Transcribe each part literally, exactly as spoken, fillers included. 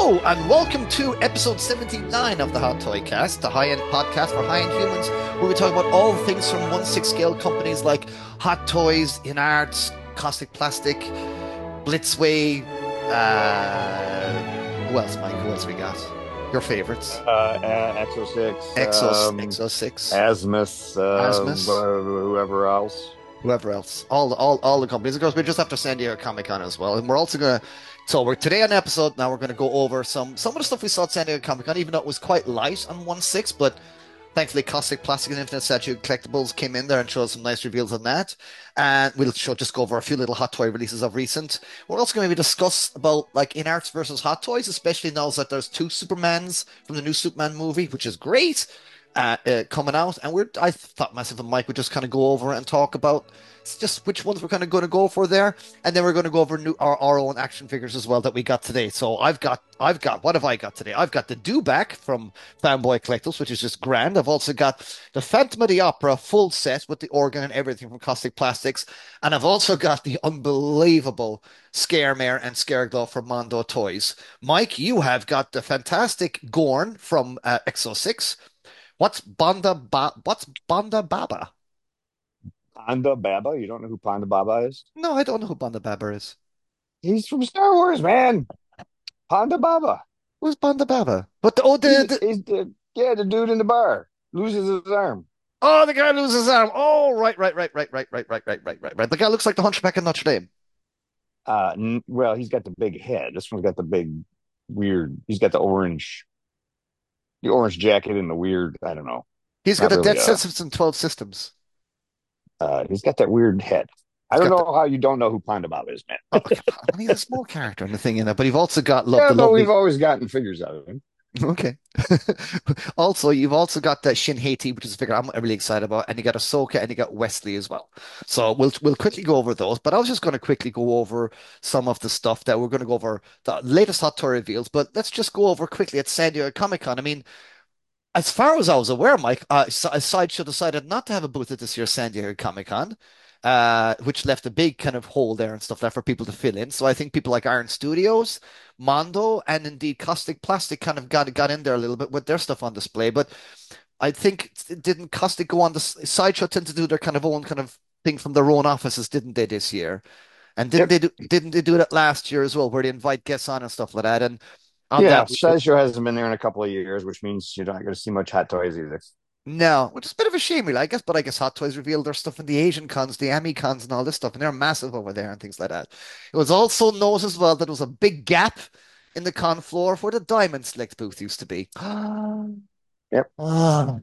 Hello and welcome to episode seventy-nine of the Hot Toy Cast, the high-end podcast for high-end humans, where we talk about all things from one six scale companies like Hot Toys, InArts, Caustic Plastic, Blitzway, uh, who else, Mike? Who else we got? Your favorites. uh, A- Exo six, Exos, um, Exo six, Asmus, uh, Asmus, wh- whoever else. whoever else. All, all, all the companies. Of course, we're just after San Diego Comic Con as well. And we're also going to So we're today on the episode. Now we're going to go over some some of the stuff we saw at San Diego Comic Con, even though it was quite light on one six. But thankfully, Caustic Plastic and Infinite Statue Collectibles came in there and showed some nice reveals on that. And we'll show, just go over a few little Hot Toy releases of recent. We're also going to maybe discuss about like InArts versus Hot Toys, especially now that there's two Supermans from the new Superman movie, which is great. Uh, uh, coming out, and we're I thought myself and Mike would just kind of go over and talk about just which ones we're kind of going to go for there, and then we're going to go over new our, our own action figures as well that we got today. So I've got I've got what have I got today? I've got the Dewback from Fanboy Collectibles, which is just grand. I've also got the Phantom of the Opera full set with the organ and everything from Caustic Plastics, and I've also got the unbelievable Scaremare and Scareglove from Mondo Toys. Mike, you have got the fantastic Gorn from uh, Exo six. What's Banda ba What's Banda Baba? Ponda Baba, you don't know who Ponda Baba is? No, I don't know who Banda Baba is. He's from Star Wars, man. Ponda Baba. Who's Banda Baba? But the oh the, He's the he's the yeah the dude in the bar loses his arm. oh the guy loses his arm. Oh right right right right right right right right right right right. The guy looks like the Hunchback of Notre Dame. Uh, n well, he's got the big head. This one's got the big weird. He's got the orange, the orange jacket and the weird. I don't know. He's got Not a really death a. sentence in twelve systems. Uh, he's got that weird head. I He's don't got the know how you don't know who Ponda Baba is, man. oh, come on. I mean, he's a small character in the thing in it, but you've also got love Yeah, the but we've lovely. always gotten figures out of him. Okay. Also, you've also got that Shin Hati, which is a figure I'm really excited about, and you got Ahsoka and you got Wesley as well. So we'll we'll quickly go over those, but I was just going to quickly go over some of the stuff that we're going to go over the latest Hot Toy reveals. But let's just go over quickly at San Diego Comic Con. I mean, as far as I was aware, Mike, uh, Sideshow decided not to have a booth at this year's San Diego Comic Con, uh, which left a big kind of hole there and stuff there for people to fill in. So I think people like Iron Studios, Mondo, and indeed Caustic Plastic kind of got got in there a little bit with their stuff on display. But I think didn't Caustic go on the Sideshow tend to do their kind of own kind of thing from their own offices, didn't they this year? And didn't Yep. they do didn't they do that last year as well, where they invite guests on and stuff like that? And on Yeah, that, Sideshow hasn't been there in a couple of years, which means you're not going to see much Hot Toys either. no, which is a bit of a shame, really, I guess. But I guess Hot Toys revealed their stuff in the Asian cons, the Ami cons, and all this stuff, and they're massive over there and things like that. It was also noticed as well that there was a big gap in the con floor where the Diamond Select booth used to be. Yep. Ah,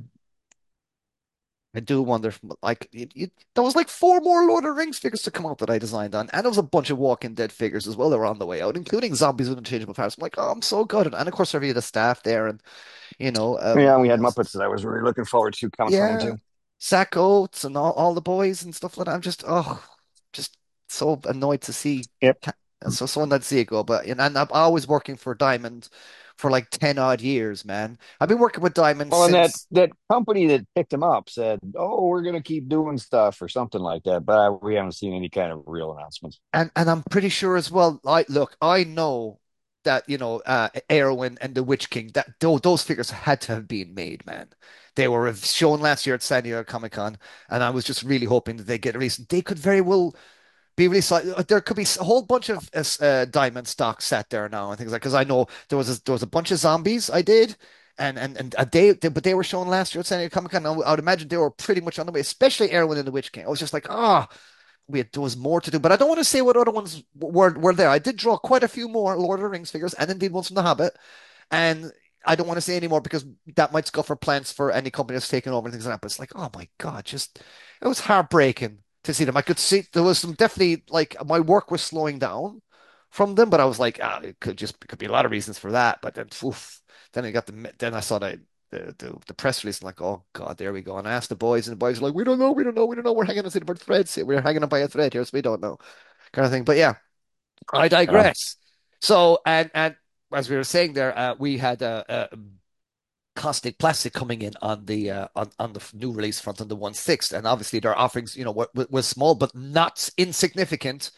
I do wonder, like, you, you, there was like four more Lord of the Rings figures to come out that I designed on, and there was a bunch of Walking Dead figures as well that were on the way out, including zombies with interchangeable powers. I'm like, oh, I'm so good, and of course, I reviewed the staff there, and you know, um, Yeah, we had Muppets that I was really looking forward to Comic Con yeah, too. Zach Oates and all, all the boys and stuff like that. I'm just oh, just so annoyed to see Yep. so so annoyed to see it go. But and, and I'm always working for Diamond for like ten odd years, man. I've been working with Diamond Well, and that since that company that picked him up said, "Oh, we're going to keep doing stuff" or something like that, but I, we haven't seen any kind of real announcements. and and I'm pretty sure as well. I look, I know that you know uh Erwin and the Witch King that those, those figures had to have been made, man. They were shown last year at San Diego Comic Con, and I was just really hoping that they get released. They could very well be released. Like, uh, there could be a whole bunch of uh, uh, diamond stock sat there now and things like. Because I know there was a, there was a bunch of zombies I did, and and and uh, they, they but they were shown last year at San Diego Comic Con. I would imagine they were pretty much on the way, especially Erwin and the Witch King. I was just like, ah, we had, there was more to do, but I don't want to say what other ones were were there. I did draw quite a few more Lord of the Rings figures, and indeed ones from The Hobbit, and. I don't want to say anymore because that might scupper plans for any company that's taken over and things like that. But it's like, oh my God, just it was heartbreaking to see them. I could see there was some definitely like my work was slowing down from them, but I was like, ah, it could just it could be a lot of reasons for that. But then, oof, then I got the then I saw the the, the, the press release and like, oh God, there we go. And I asked the boys, and the boys were like, we don't know, we don't know, we don't know. We're hanging on to the threads here. We're hanging on by a thread here, so we don't know, kind of thing. But yeah, I Uh, digress. So and and as we were saying there, uh, we had a. Uh, uh, Caustic Plastic coming in on the uh, on on the new release front on the one sixth, and obviously their offerings, you know, were, were small but not insignificant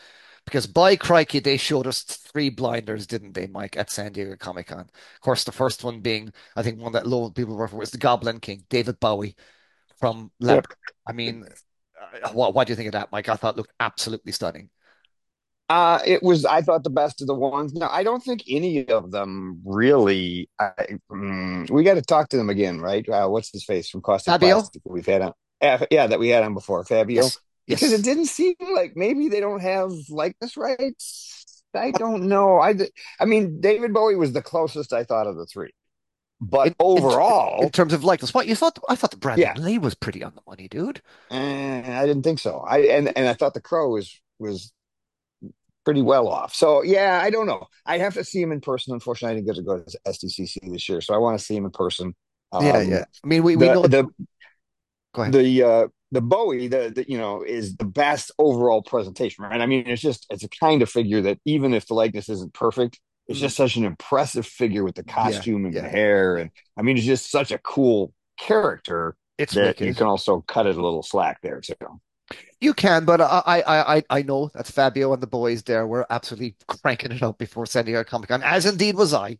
Because by crikey, they showed us three blinders, didn't they, Mike, at San Diego Comic Con? Of course, the first one being, I think, one that low people were for was the Goblin King, David Bowie from Yep. Labyrinth. I mean, uh, what, what do you think of that, Mike? I thought it looked absolutely stunning. Uh, it was, I thought, the best of the ones. No, I don't think any of them really. I, mm, we got to talk to them again, right? Uh, what's his face from Caustic Fabio? Plastic that we've had on? Yeah, yeah, that we had on before, Fabio. Yes, Because it yes. didn't seem like maybe they don't have likeness rights. I don't know. I, I mean, David Bowie was the closest I thought of the three, but In in in overall, terms of likeness, what you thought? I thought the Brandon yeah, Lee was pretty on the money, dude. eh, I didn't think so. I and and I thought the Crow was was pretty well off. So yeah, I don't know. I have to see him in person. Unfortunately, I didn't get to go to S D C C this year, so I want to see him in person. Yeah, Um, yeah. I mean, we we the know. the Go ahead. the uh, the Bowie, the, the you know, is the best overall presentation, right? I mean, it's just it's a kind of figure that even if the likeness isn't perfect, it's Mm, just such an impressive figure with the yeah, costume and the yeah, hair, yeah. and I mean, it's just such a cool character It's that you wicked. can also cut it a little slack there too. You can, but I, I, I, I know that Fabio and the boys there were absolutely cranking it up before San Diego Comic Con, as indeed was I.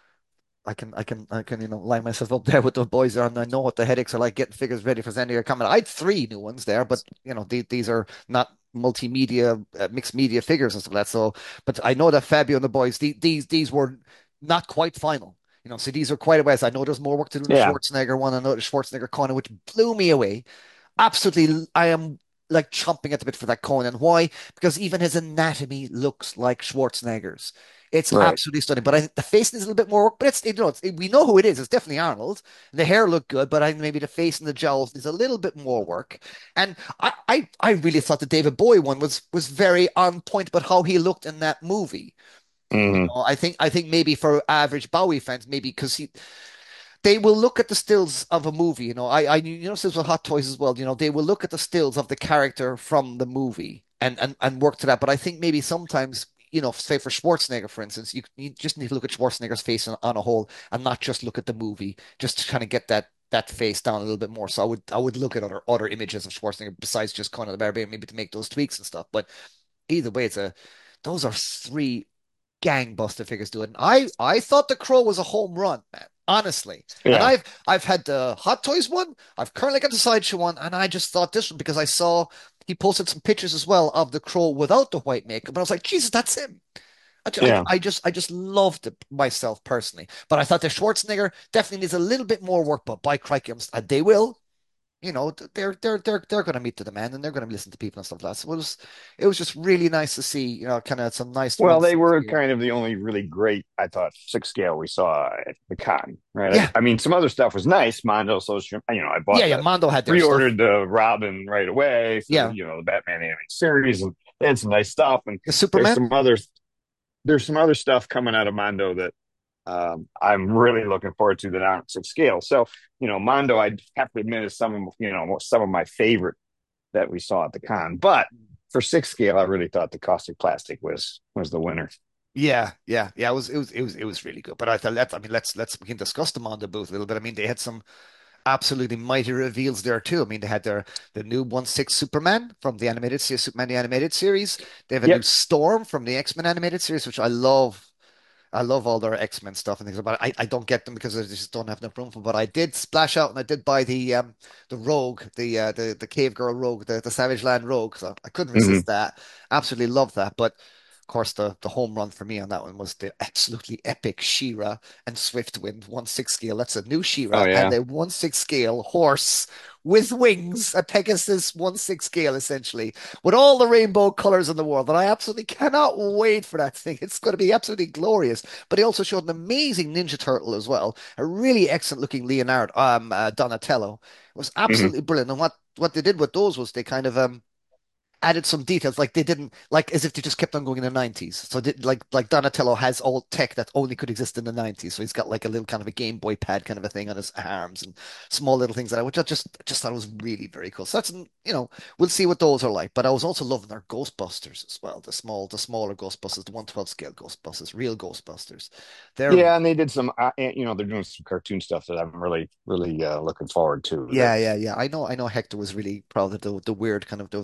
I can, I can, I can, you know, line myself up there with the boys there, and I know what the headaches are like getting figures ready for San Diego Comic Con. I had three new ones there, but you know, the, these are not multimedia, uh, mixed media figures and stuff like that. So, but I know that Fabio and the boys, the, these, these were not quite final. You know, so these are quite a ways. I know there's more work to do in the Yeah. Schwarzenegger one. I know the Schwarzenegger corner, which blew me away. Absolutely, I am like chomping at the bit for that Conan. Why? Because even his anatomy looks like Schwarzenegger's. It's Right. absolutely stunning. But I think the face needs a little bit more work. But it's, you know, it's, we know who it is. It's definitely Arnold. The hair looked good, but I think maybe the face and the jowls needs a little bit more work. And I, I, I really thought the David Bowie one was was very on point, but how he looked in that movie. You Hmm. know, I think I think maybe for average Bowie fans, maybe because he they will look at the stills of a movie. You know, I, I, you know, this with Hot Toys as well. You know, they will look at the stills of the character from the movie and and and work to that. But I think maybe sometimes, you know, say for Schwarzenegger, for instance, you you just need to look at Schwarzenegger's face on, on a whole and not just look at the movie, just to kind of get that that face down a little bit more. So I would I would look at other other images of Schwarzenegger besides just Conan the Barbarian, maybe to make those tweaks and stuff. But either way, it's a those are three gangbuster figures do it. And I I thought the Crow was a home run, man. Honestly. And Yeah. I've I've had the Hot Toys one, I've currently got the Sideshow one, and I just thought this one because I saw he posted some pictures as well of the Crow without the white makeup, and I was like, Jesus, that's him. I, ju- I, Yeah. I just I just loved it myself personally, but I thought the Schwarzenegger definitely needs a little bit more work. But by crikey, I'm, and they will, you know, they're they're they're they're going to meet the demand and they're going to listen to people and stuff like that. So it was it was just really nice to see, you know, kind of some nice Well, one they six were scale. kind of the only really great, I thought, six scale we saw at the con, right? Yeah, I, I mean, some other stuff was nice. Mondo, so you know, I yeah, bought yeah. the Mondo had their stuff. pre-ordered the Robin right away for the Yeah, you know the Batman animated series, and they had some nice stuff. And the there's Superman. some other there's some other stuff coming out of Mondo that um, I'm really looking forward to that aren't six scale. So you know, Mondo, I have to admit, is some of you know some of my favorite that we saw at the con, but. For six scale, I really thought the caustic plastic was was the winner. Yeah, yeah, yeah. It was it was it was it was really good. But I thought let's I mean let's let's we can discuss the Mondo booth a little bit. I mean they had some absolutely mighty reveals there too. I mean they had their the new one six Superman from the animated series, Superman the animated series. They have a new Yep. Storm from the X-Men animated series, which I love. I love all their X-Men stuff and things about it. I, I don't get them because I just don't have enough room for them. But I did splash out and I did buy the um the Rogue, the uh, the the Cave Girl Rogue, the, the Savage Land Rogue. So I couldn't Hmm. resist that. Absolutely love that. But of course the the home run for me on that one was the absolutely epic She-Ra and Swiftwind one six scale. That's a new Oh She-Ra and yeah. a one six scale horse with wings, a Pegasus one six scale essentially, with all the rainbow colors in the world. And I absolutely cannot wait for that thing. It's going to be absolutely glorious. But he also showed an amazing Ninja Turtle as well, a really excellent looking Leonardo, um, uh, Donatello. It was Hmm. absolutely brilliant. And what what they did with those was they kind of um added some details, like they didn't like as if they just kept on going in the nineties. So they, like like Donatello has all tech that only could exist in the nineties. So he's got like a little kind of a Game Boy pad kind of a thing on his arms and small little things like that, which I just just thought was really very cool. So that's you know we'll see what those are like. But I was also loving their Ghostbusters as well, the small the smaller Ghostbusters, the one twelve scale Ghostbusters, real Ghostbusters. They're Yeah, and they did some, uh, you know, they're doing some cartoon stuff that I'm really, really uh, looking forward to. That yeah yeah yeah. I know I know Hector was really proud of the the weird kind of those um.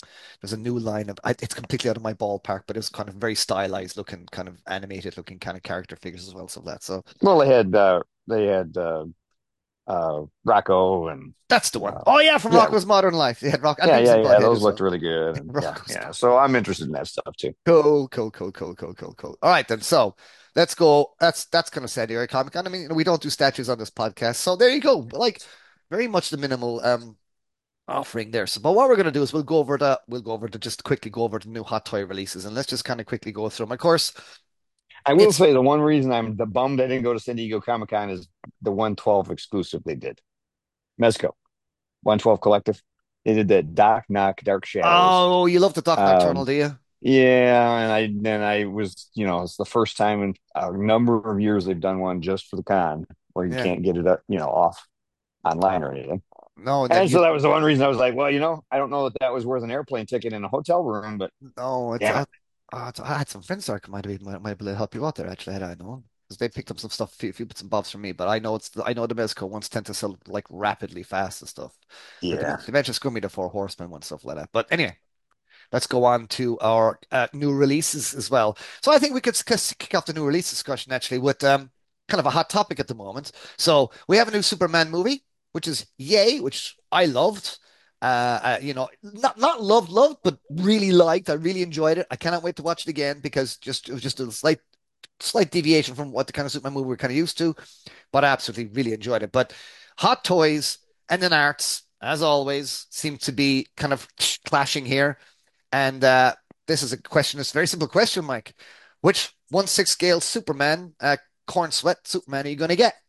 there's a new line of I, it's completely out of my ballpark, but it's kind of very stylized looking, kind of animated looking kind of character figures as well. So that so Well, they had uh, they had uh, uh, Rocco and that's the one. uh, Oh yeah, from yeah, Rocko's Modern Life. They had Rock and yeah, Beavis yeah, and yeah. Butthead Those as looked well. really good, and yeah, Rocko's yeah. Modern. So I'm interested in that stuff too. Cool, cool, cool, cool, cool, cool, cool. All right then. So let's go. That's that's kind of San Diego Comic Con. I mean, we don't do statues on this podcast, so there you go. Like very much the minimal um offering there. So, but what we're gonna do is we'll go over the we'll go over to just quickly go over the new hot toy releases, and let's just kind of quickly go through them. Of course, I will it's say the one reason I'm the bummed I didn't go to San Diego Comic Con is the one twelve exclusive they did. Mezco, one twelve Collective. They did the Doc Knock Dark Shadows. oh, you love the Doc Nocturnal, Um, do you? yeah, and I then I was, you know, it's the first time in a number of years they've done one just for the con where you Yeah. can't get it up, you know, off online or anything. No, and then And so you that was the one reason I was like, well, you know, I don't know that that was worth an airplane ticket in a hotel room, but no, it's damn uh, it. uh, it's- I had some friends that might have been might, might be able to help you out there actually. Had I known. Because they picked up some stuff, a few, few bits and bobs from me, but I know it's I know the Mezco ones tend to sell like rapidly fast and stuff. But they, Yeah. they mentioned Screw Me the Four Horsemen and stuff like that. But anyway, let's go on to our uh, new releases as well. So I think we could s- kick off the new release discussion actually with um, kind of a hot topic at the moment. So we have a new Superman movie, which is Yay, which I loved. Uh, uh, you know, not not loved, loved, but really liked. I really enjoyed it. I cannot wait to watch it again because just it was just a slight slight deviation from what the kind of Superman movie we're kind of used to, but I absolutely really enjoyed it. But Hot Toys and then arts, as always, seem to be kind of clashing here. And uh, this is a question, it's a very simple question, Mike. Which one six scale Superman, uh, corn sweat Superman are you going to get?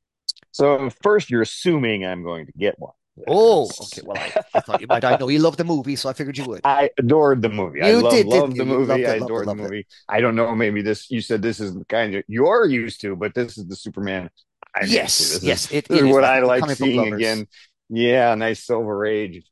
So first you're assuming I'm going to get one. Oh, okay. Well, I, I thought you might. I know you love the movie, so I figured you would. I adored the movie. I You love did, didn't love you? the You movie. loved I it, loved it, adored the loved it. movie. I don't know, maybe this you said this is the kind of you're used to, but this is the Superman I'm used to. Yes, This is yes, it, this it is is. what I I think for like comic book seeing lovers. again. Yeah, nice Silver Age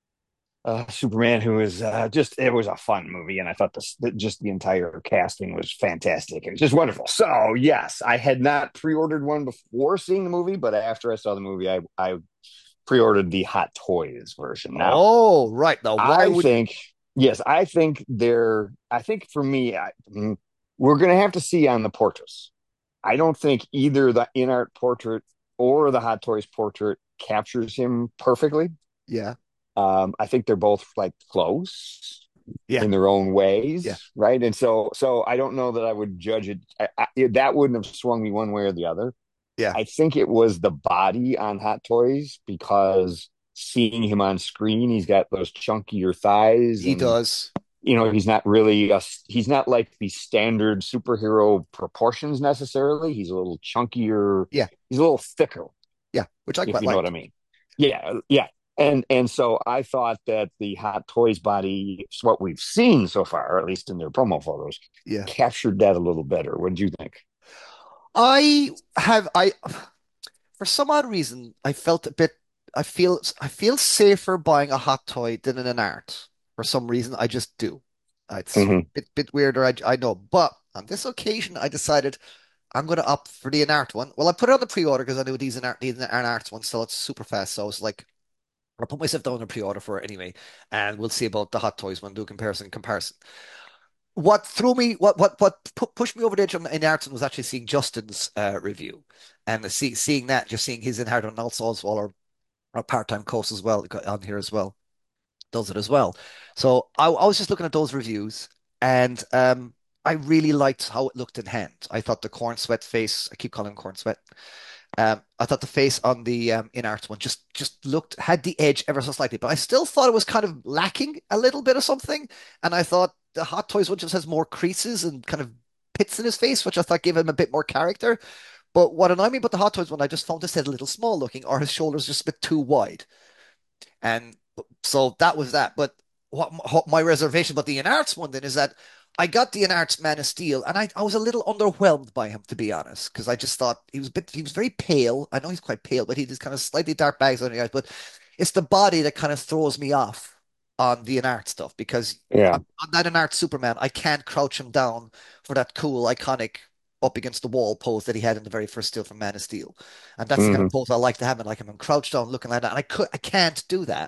uh, Superman, who is uh, just it was a fun movie, and I thought this that just the entire casting was fantastic and just wonderful. So yes, I had not pre-ordered one before seeing the movie, but after I saw the movie, I I pre-ordered the Hot Toys version. Now Oh, right. Now, why I would you? think yes, I think they're. I think for me, I, mm, we're going to have to see on the portraits. I don't think either the in art portrait or the Hot Toys portrait captures him perfectly. Yeah, Um, I think they're both like close yeah, in their own yeah, ways, right? And so, so I don't know that I would judge it. I, I, that wouldn't have swung me one way or the other. yeah. I think it was the body on Hot Toys because seeing him on screen, he's got those chunkier thighs, He and does. you know he's not really a, he's not like the standard superhero proportions necessarily. He's a little chunkier. Yeah, He's a little thicker, yeah, which I if quite you know what I liked. mean. Yeah, yeah. And and so I thought that the Hot Toys body, what we've seen so far, at least in their promo photos, Yeah. captured that a little better. What did you think? I have I for some odd reason I felt a bit I feel I feel safer buying a hot toy than in an art. For some reason I just do. Uh, It's a Mm-hmm. bit bit weirder, I, I know. But on this occasion I decided I'm gonna opt for the Inart one. Well, I put it on the pre-order because I knew these Inart these Inart ones sell it super fast. So I was like, I'll put myself down on a pre-order for it anyway, and we'll see about the Hot Toys one. Do a comparison comparison. What threw me, what what what pu pushed me over the edge on, in Arton was actually seeing Justin's uh, review, and the, see, seeing that, just seeing his in Inherit and also as well, our, our part-time course as well on here as well, does it as well. So I, I was just looking at those reviews, and um, I really liked how it looked in hand. I thought the corn sweat face, I keep calling him corn sweat. Um, I thought the face on the um, in art one just just looked had the edge ever so slightly, but I still thought it was kind of lacking a little bit of something. And I thought the Hot Toys one just has more creases and kind of pits in his face, which I thought gave him a bit more character. But what annoyed me about the Hot Toys one, I just found this head a little small looking, or his shoulders just a bit too wide. And so that was that. But what, what my reservation about the Enarts one then is that I got the Enarts Man of Steel, and I, I was a little underwhelmed by him, to be honest, because I just thought he was a bit, he was very pale. I know he's quite pale, but he has kind of slightly dark bags on the eyes. But it's the body that kind of throws me off on the Enart stuff because Yeah. on, on that Enart Superman, I can't crouch him down for that cool, iconic up against the wall pose that he had in the very first still from Man of Steel. And that's the kind Mm-hmm. of pose I like to have, and like him crouched down looking like that. And I could I can't do that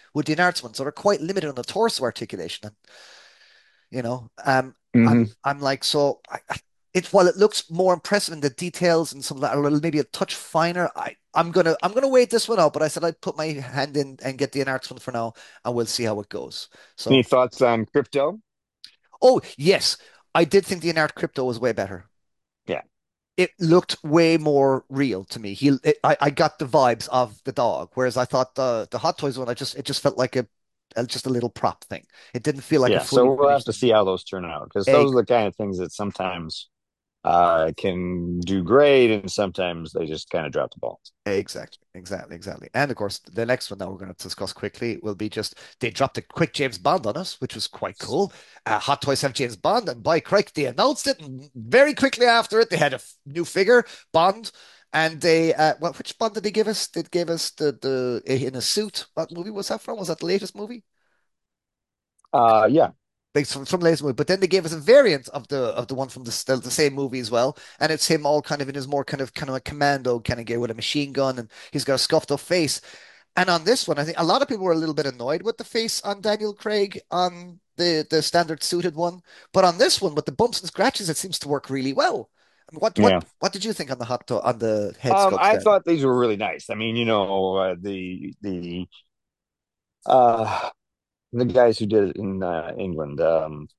with the Enarts one, so they're quite limited on the torso articulation. And you know, um, I'm Hmm. I'm like so. I, I- it while it looks more impressive in the details and some that are a little maybe a touch finer. I I'm gonna I'm gonna wait this one out. But I said I'd put my hand in and get the Enarts one for now, and we'll see how it goes. Any So, thoughts on crypto? oh yes, I did think the Enart Crypto was way better. Yeah, It looked way more real to me. He, it, I, I got the vibes of the dog, whereas I thought the the Hot Toys one, I just it just felt like a, a just a little prop thing. It didn't feel like a yeah. So fully we'll have finished to thing. see how those turn out because Egg, those are the kind of things that sometimes uh, can do great, and sometimes they just kind of drop the ball. exactly, exactly, exactly. And of course, the next one that we're going to discuss quickly will be just they dropped a quick James Bond on us, which was quite cool. Uh, Hot Toys have James Bond, and by Christ, they announced it, and very quickly after it, they had a f- new figure, Bond. And they, uh, well, which Bond did they give us? They gave us the the in a suit. What movie was that from? Was that the latest movie? Uh, yeah, Like from from the latest movie. But then they gave us a variant of the of the one from the still the same movie as well, and it's him all kind of in his more kind of kind of a commando kind of gear with a machine gun, and he's got a scuffed up face. And on this one, I think a lot of people were a little bit annoyed with the face on Daniel Craig on the the standard suited one, but on this one with the bumps and scratches, it seems to work really well. I mean, what yeah. what what did you think on the hot to on the head Um, sculpts I there? thought these were really nice. I mean, you know, uh, the the uh the guys who did it in uh, England, um,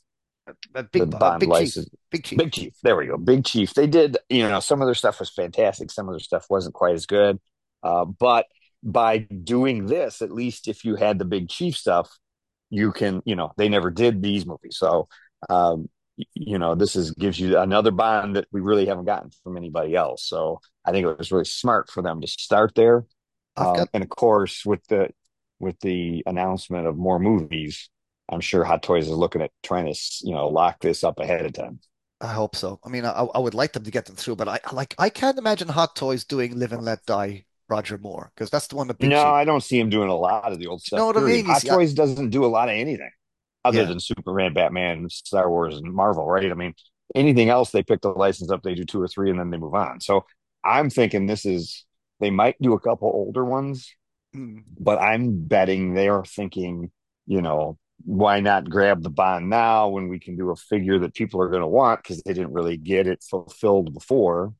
A the big a Bond big chief, license, big chief. Big Chief. There we go, Big Chief. They did, you know, some of their stuff was fantastic. Some of their stuff wasn't quite as good. Uh, but by doing this, at least if you had the Big Chief stuff, you can, you know, they never did these movies, so um, you know, this is gives you another Bond that we really haven't gotten from anybody else. So I think it was really smart for them to start there. I've Um, got and of course, with the with the announcement of more movies, I'm sure Hot Toys is looking at trying to, you know, lock this up ahead of time. I hope so. I mean, I, I would like them to get them through, but I I like I can't imagine Hot Toys doing Live and Let Die Roger Moore because that's the one that Big No, Chief. I don't see him doing a lot of the old Do you know stuff, what I period. mean? You Hot see, I, Toys doesn't do a lot of anything other yeah, than Superman, Batman, Star Wars, and Marvel, right? I mean, anything else they pick the license up, they do two or three, and then they move on. So I'm thinking this is, they might do a couple older ones, mm, but I'm betting they are thinking, you know, why not grab the Bond now when we can do a figure that people are going to want because they didn't really get it fulfilled before,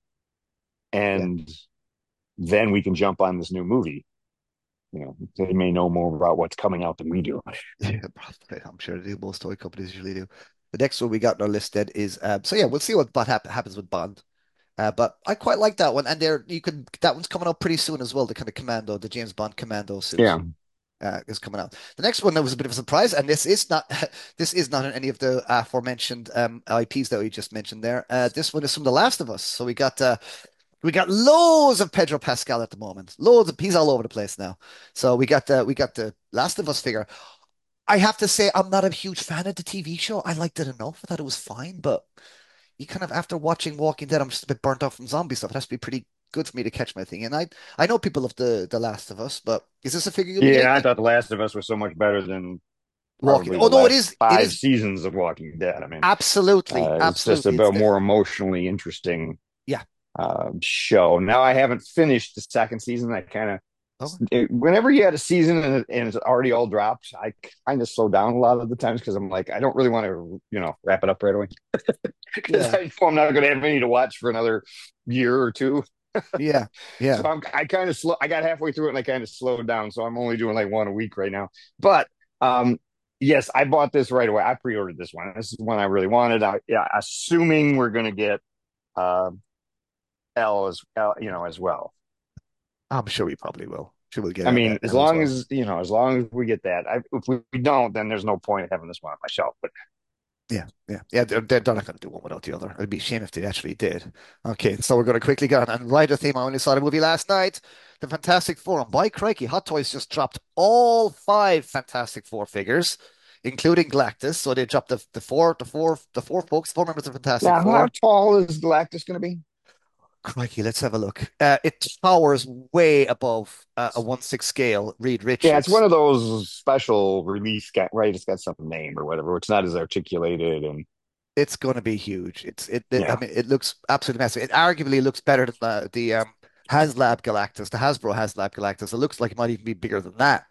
yeah, and then we can jump on this new movie. You know, they may know more about what's coming out than we do. yeah, probably. I'm sure they do. Most toy companies usually do. The next one we got on our list then is um, so yeah, we'll see what what hap happens with Bond. Uh, but I quite like that one, and there you could that one's coming out pretty soon as well. The kind of commando, the James Bond commando suit. Yeah. Uh, is coming out. The next one that was a bit of a surprise, and this is not this is not in any of the aforementioned um, I Ps that we just mentioned there. Uh, this one is from The Last of Us. So we got uh, we got loads of Pedro Pascal at the moment. Loads of he's all over the place now. So we got the we got the Last of Us figure. I have to say I'm not a huge fan of the T V show. I liked it enough. I thought it was fine, but you kind of after watching Walking Dead, I'm just a bit burnt out from zombie stuff. It has to be pretty good for me to catch my thing. And I I know people love the the Last of Us, but is this a figure you'll be Yeah, getting? I thought The Last of Us was so much better than Walking. probably Oh the no, it last is. It five is seasons of Walking Dead. I mean, absolutely, uh, it's just a absolutely. It's bit the more emotionally interesting yeah. uh, show. Now, I haven't finished the second season. I kind of, Oh whenever you had a season and, it, and it's already all dropped, I kind of slow down a lot of the times because I'm like, I don't really want to, you know, wrap it up right away because yeah, I know I'm not going to have any to watch for another year or two. yeah, So yeah. I'm I kind of slow. I got halfway through it and I kind of slowed down. So I'm only doing like one a week right now. But um, yes, I bought this right away. I pre-ordered this one. This is one I really wanted. I, yeah, assuming we're gonna get uh, L as L, you know, as well. I'm sure we probably will. Sure, we'll get I L, mean, as L as long well. as you know, as long as we get that. I, if we don't, then there's no point in having this one on my shelf. But Yeah, yeah, yeah. They're, they're not going to do one without the other. It'd be a shame if they actually did. Okay, so we're going to quickly go on and write a theme. I only saw the movie last night. The Fantastic Four. And by crikey, Hot Toys just dropped all five Fantastic Four figures, including Galactus. So they dropped the the four, the four, the four folks, four members of Fantastic now, how Four. tall is Galactus going to be? Crikey, let's have a look. Uh, it towers way above uh, a one six scale Reed Yeah, it's one Richards. of those special release, guy, right? It's got some name or whatever. It's not as articulated, and It's going to be huge. It's it, it. I yeah. mean, it looks absolutely massive. It arguably looks better than the the um, HasLab Galactus, the Hasbro HasLab Galactus. It looks like it might even be bigger than that.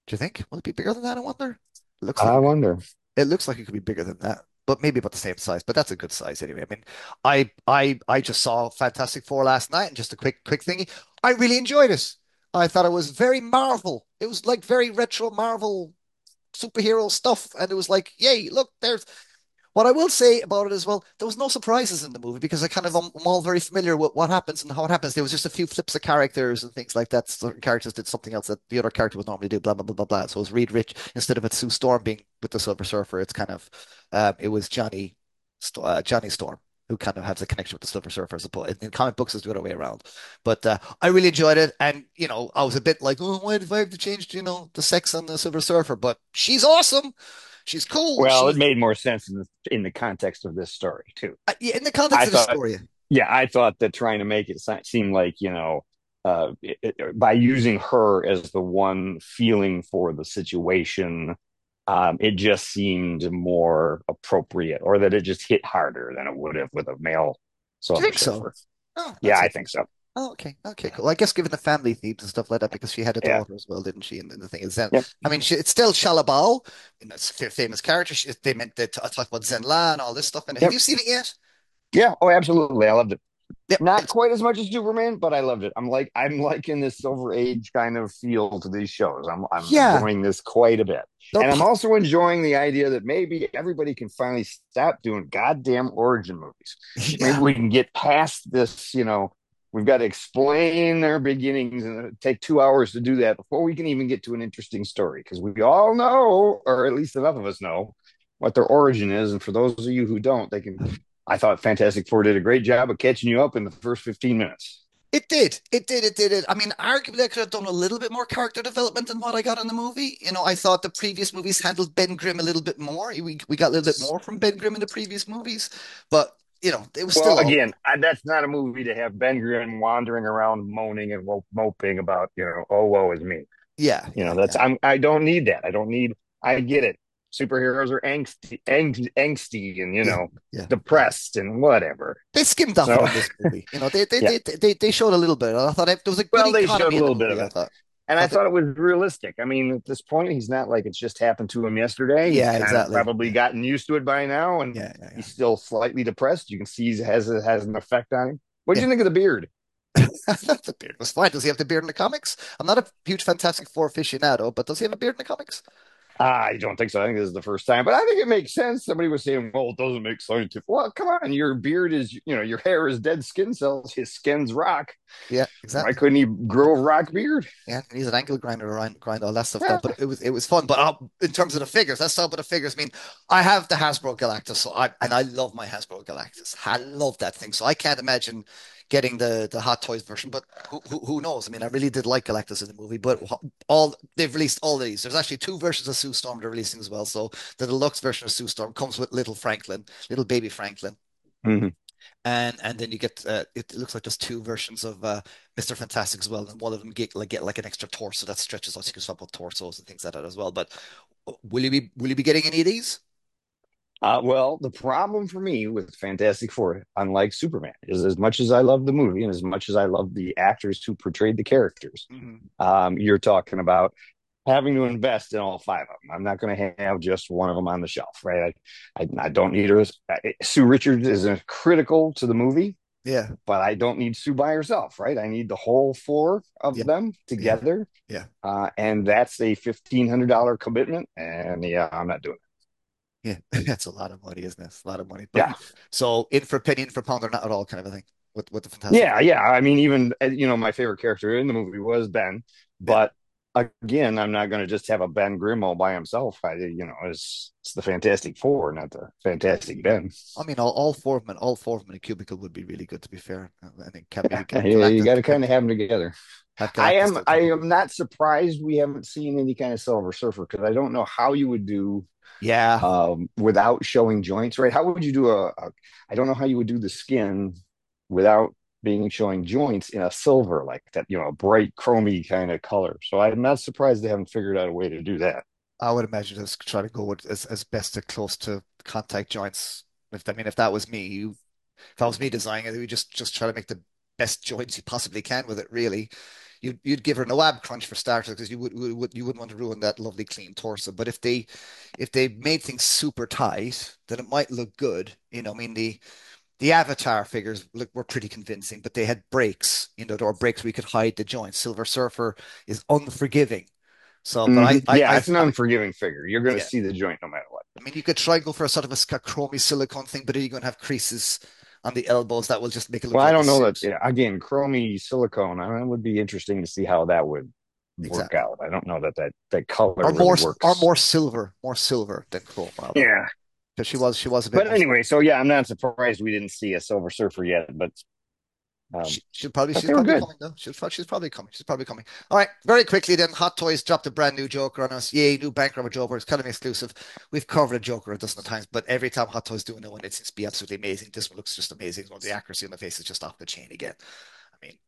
Do you think? Will it be bigger than that, I wonder? It looks like I it wonder. It looks like it could be bigger than that, but maybe about the same size. But that's a good size anyway. I mean, I I I just saw Fantastic Four last night, and just a quick quick thingy. I really enjoyed it. I thought it was very Marvel. It was like very retro Marvel superhero stuff, and it was like, yay, look, there's what I will say about it as well. There was no surprises in the movie because I kind of am I'm all very familiar with what happens and how it happens. There was just a few flips of characters and things like that. Certain characters did something else that the other character would normally do. Blah blah blah blah blah. So it was Reed Rich instead of it Sue Storm being with the Silver Surfer. It's kind of um, it was Johnny uh, Johnny Storm who kind of has a connection with the Silver Surfer. As opposed in comic books, it's the other way around. But uh, I really enjoyed it, and you know, I was a bit like, oh, why did I have to change, you know, the sex on the Silver Surfer? But she's awesome. She's cool. Well, it She's made more sense in the in the context of this story too. uh, yeah, in the context I of the thought, story. yeah, I thought that trying to make it seem like, you know, uh, it, it, by using her as the one feeling for the situation, um, it just seemed more appropriate, or that it just hit harder than it would have with a male Do you Silver think so? Surfer. Oh, Yeah, that's I think interesting. so. Oh, okay, okay, cool. I guess given the family themes and stuff like that, because she had a Yeah, daughter as well, didn't she? And, and the thing is, then yep, I mean, she, it's still Shalabal, you know, it's a famous character. She, they meant that I talk about Zenla and all this stuff. And have yep, you seen it yet? yeah. Oh, absolutely. I loved it. Yep, Not it's quite as much as Superman, but I loved it. I'm like I'm liking this Silver Age kind of feel to these shows. I'm I'm yeah. enjoying this quite a bit. They're And I'm po- also enjoying the idea that maybe everybody can finally stop doing goddamn origin movies. Maybe yeah. we can get past this, you know, we've got to explain their beginnings and it take two hours to do that before we can even get to an interesting story. Because we all know, or at least enough of us know, what their origin is. And for those of you who don't, they can I thought Fantastic Four did a great job of catching you up in the first fifteen minutes. It did. It did. It did it. I mean, arguably, I could have done a little bit more character development than what I got in the movie. You know, I thought the previous movies handled Ben Grimm a little bit more. We we got a little bit more from Ben Grimm in the previous movies, but you know, it was Well, still all again, I, that's not a movie to have Ben Grimm wandering around moaning and moping about, you know, oh, woe is me. yeah, You yeah, know, that's yeah. I'm I don't need that. I don't need. I get it. Superheroes are angsty, ang, angsty, and you Yeah, know, yeah, yeah. depressed and whatever. They skimmed off it So, on this movie. You know, they they yeah. they they, they showed a little bit. I thought there was a good Well, they showed economy a in the little bit of movie. I it. thought. And I Thought that, thought it was realistic. I mean, at this point, he's not like it's just happened to him yesterday. He's yeah, kind of exactly. probably Yeah, gotten used to it by now, and yeah, yeah, yeah. he's still slightly depressed. You can see he has it has an effect on him. What do Yeah. you think of the beard? The beard was fine. Does he have the beard in the comics? I'm not a huge Fantastic Four aficionado, but does he have a beard in the comics? I don't think so. I think this is the first time, but I think it makes sense. Somebody was saying, "Well, it doesn't make sense." Well, come on, your beard is, you know, your hair is dead skin cells. His skin's rock. Yeah, Why exactly. couldn't he grow a rock beard? Yeah, and he's an ankle grinder around, grind all that stuff down. Yeah, But it was it was fun. But uh, in terms of the figures, let's talk about the figures. I mean, I have the Hasbro Galactus, so I and I love my Hasbro Galactus. I love that thing. So I can't imagine getting the the Hot Toys version. But who who, who knows? I mean, I really did like Galactus in the movie. But all they've released all these. There's actually two versions of Sue Storm they're releasing as well. So the deluxe version of Sue Storm comes with little Franklin, little baby Franklin. mm-hmm. and and then you get uh, it looks like there's two versions of uh, mister Fantastic as well, and one of them get like get like an extra torso that stretches out, so you can swap out torsos and things like that as well. But uh, will you be will you be getting any of these? Uh, well, the problem for me with Fantastic Four, unlike Superman, is as much as I love the movie and as much as I love the actors who portrayed the characters, Mhm. um, you're talking about having to invest in all five of them. I'm not going to have just one of them on the shelf, right? I, I, I don't need her. Sue Richards is a critical to the movie, Yeah, but I don't need Sue by herself, right? I need the whole four of yeah, them yeah, together. yeah, Uh, and that's a fifteen hundred dollars commitment. And yeah, I'm not doing yeah. That's a lot of money, isn't it? It's a lot of money. it. But Yeah. so in for penny, in for pound, or not at all, kind of a thing with with the Fantastic Yeah, Four. yeah. I mean, even uh, you know, my favorite character in the movie was Ben, Yeah. but again, I'm not going to just have a Ben Grimm all by himself. I, you know, it's it's the Fantastic Four, not the Fantastic Ben. I mean, all, all four of them, all four of them in a cubicle would be really good, to be fair. I think can maybe Yeah, get you Galactus, got to have, kind of have them together. have I Galactus am there I too. am not surprised we haven't seen any kind of Silver Surfer because I don't know how you would do Yeah, um, without showing joints, right? How would you do a, a? I don't know how you would do the skin without being showing joints in a silver like that, you know, a bright chromy kind of color. So I'm not surprised they haven't figured out a way to do that. I would imagine just try to go with as, as best to close to contact joints. If I mean, if that was me, you, if I was me designing it, we just just try to make the best joints you possibly can with it, really. you'd you'd give her no ab crunch for starters because you would, would, would you wouldn't want to ruin that lovely clean torso. But if they if they made things super tight, then it might look good. You know, I mean the the Avatar figures look were pretty convincing, but they had breaks. You know, there were breaks where you could hide the joints. Silver Surfer is unforgiving. So, but Hmm. I I Yeah, I, it's an I unforgiving figure. You're going to yeah. see the joint no matter what. I mean, you could try and go for a sort of a, a chromy silicone thing, but are you going to have creases on the elbows that will just make it look Well, I like a don't know that. suit? Yeah, again, chromy silicone. I mean, it would be interesting to see how that would work Exactly. out. I don't know that that that color Or really more, or works. more silver, more silver than chrome, rather. Yeah. Because she was, she was a bit But more. anyway, so yeah, I'm not surprised we didn't see a Silver Surfer yet, but um, She, she'll probably, but she's they were probably good. coming though. She's, she's probably coming. She's probably coming. All right, very quickly then. Hot Toys dropped a brand new Joker on us. Yay, new bank robber Joker. It's kind of exclusive. We've covered a Joker a dozen of times, but every time Hot Toys do a new one, it seems to be absolutely amazing. This one looks just amazing. Well, the accuracy on the face is just off the chain again. I mean,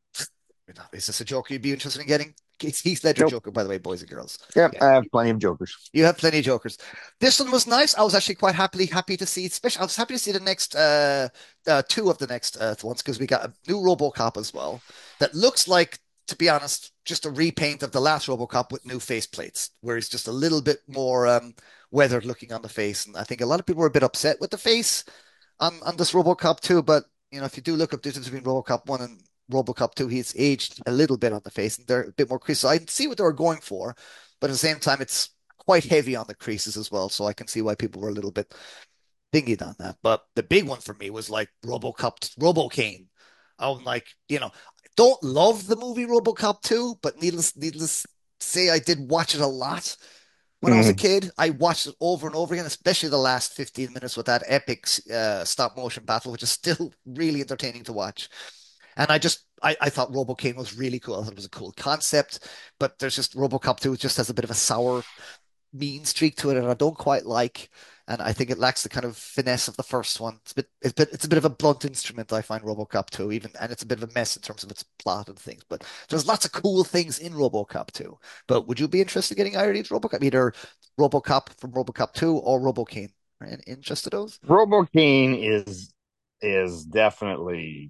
is this a Joker you'd be interested in getting? It's Heath Ledger Nope. Joker, by the way, boys and girls. Yeah, Yeah, I have plenty of Jokers. you have plenty of Jokers. This one was nice. I was actually quite happily happy to see. Especially, I was happy to see the next uh, uh two of the next uh, ones because we got a new RoboCop as well that looks like, to be honest, just a repaint of the last RoboCop with new face plates, where he's just a little bit more um, weathered looking on the face. And I think a lot of people were a bit upset with the face on on this RoboCop two. But you know, if you do look up the difference between RoboCop one and RoboCop two, he's aged a little bit on the face, and they're a bit more creased. So I can see what they were going for, but at the same time, it's quite heavy on the creases as well. So I can see why people were a little bit thingy on that. But the big one for me was like RoboCop, RoboCane. I'm like, you know, I don't love the movie RoboCop two, but needless, needless to say, I did watch it a lot when I was a Mhm. kid. I watched it over and over again, especially the last fifteen minutes with that epic uh, stop motion battle, which is still really entertaining to watch. And I just, I, I thought RoboCane was really cool. I thought it was a cool concept, but there's just RoboCop two just has a bit of a sour mean streak to it, and I don't quite like. And I think it lacks the kind of finesse of the first one. It's a bit, it's a bit, it's a bit of a blunt instrument, I find RoboCop two, even, and it's a bit of a mess in terms of its plot and things. But there's lots of cool things in RoboCop two. But would you be interested in getting either of these RoboCop, either RoboCop from RoboCop two or RoboCane? Are you interested in those? Robokane is is definitely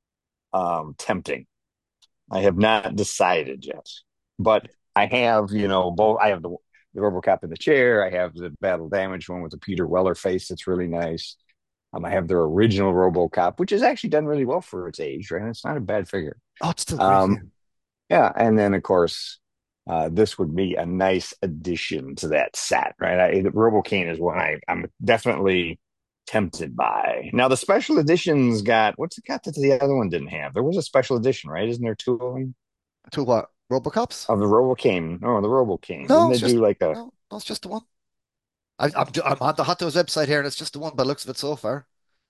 um, tempting. I have not decided yet, but I have, you know, both. I have the the RoboCop in the chair. I have the battle damage one with the Peter Weller face. That's really nice. Um, I have their original RoboCop, which has actually done really well for its age, right? It's not a bad figure. Oh, it's still great, yeah. Um, yeah, and then of course, uh, this would be a nice addition to that set, right? I, the RoboCane is one I, I'm definitely tempted by. Now the special editions got what's it got that the other one didn't have? There was a special edition, right? Isn't there two of them To what? RoboCops? of the RoboCane? Oh, the RoboCane. Didn't No, it's they just do like a? no, no, it's just the one. I, I'm I'm on the Hot Toys website here, and it's just the one by the looks of it so far.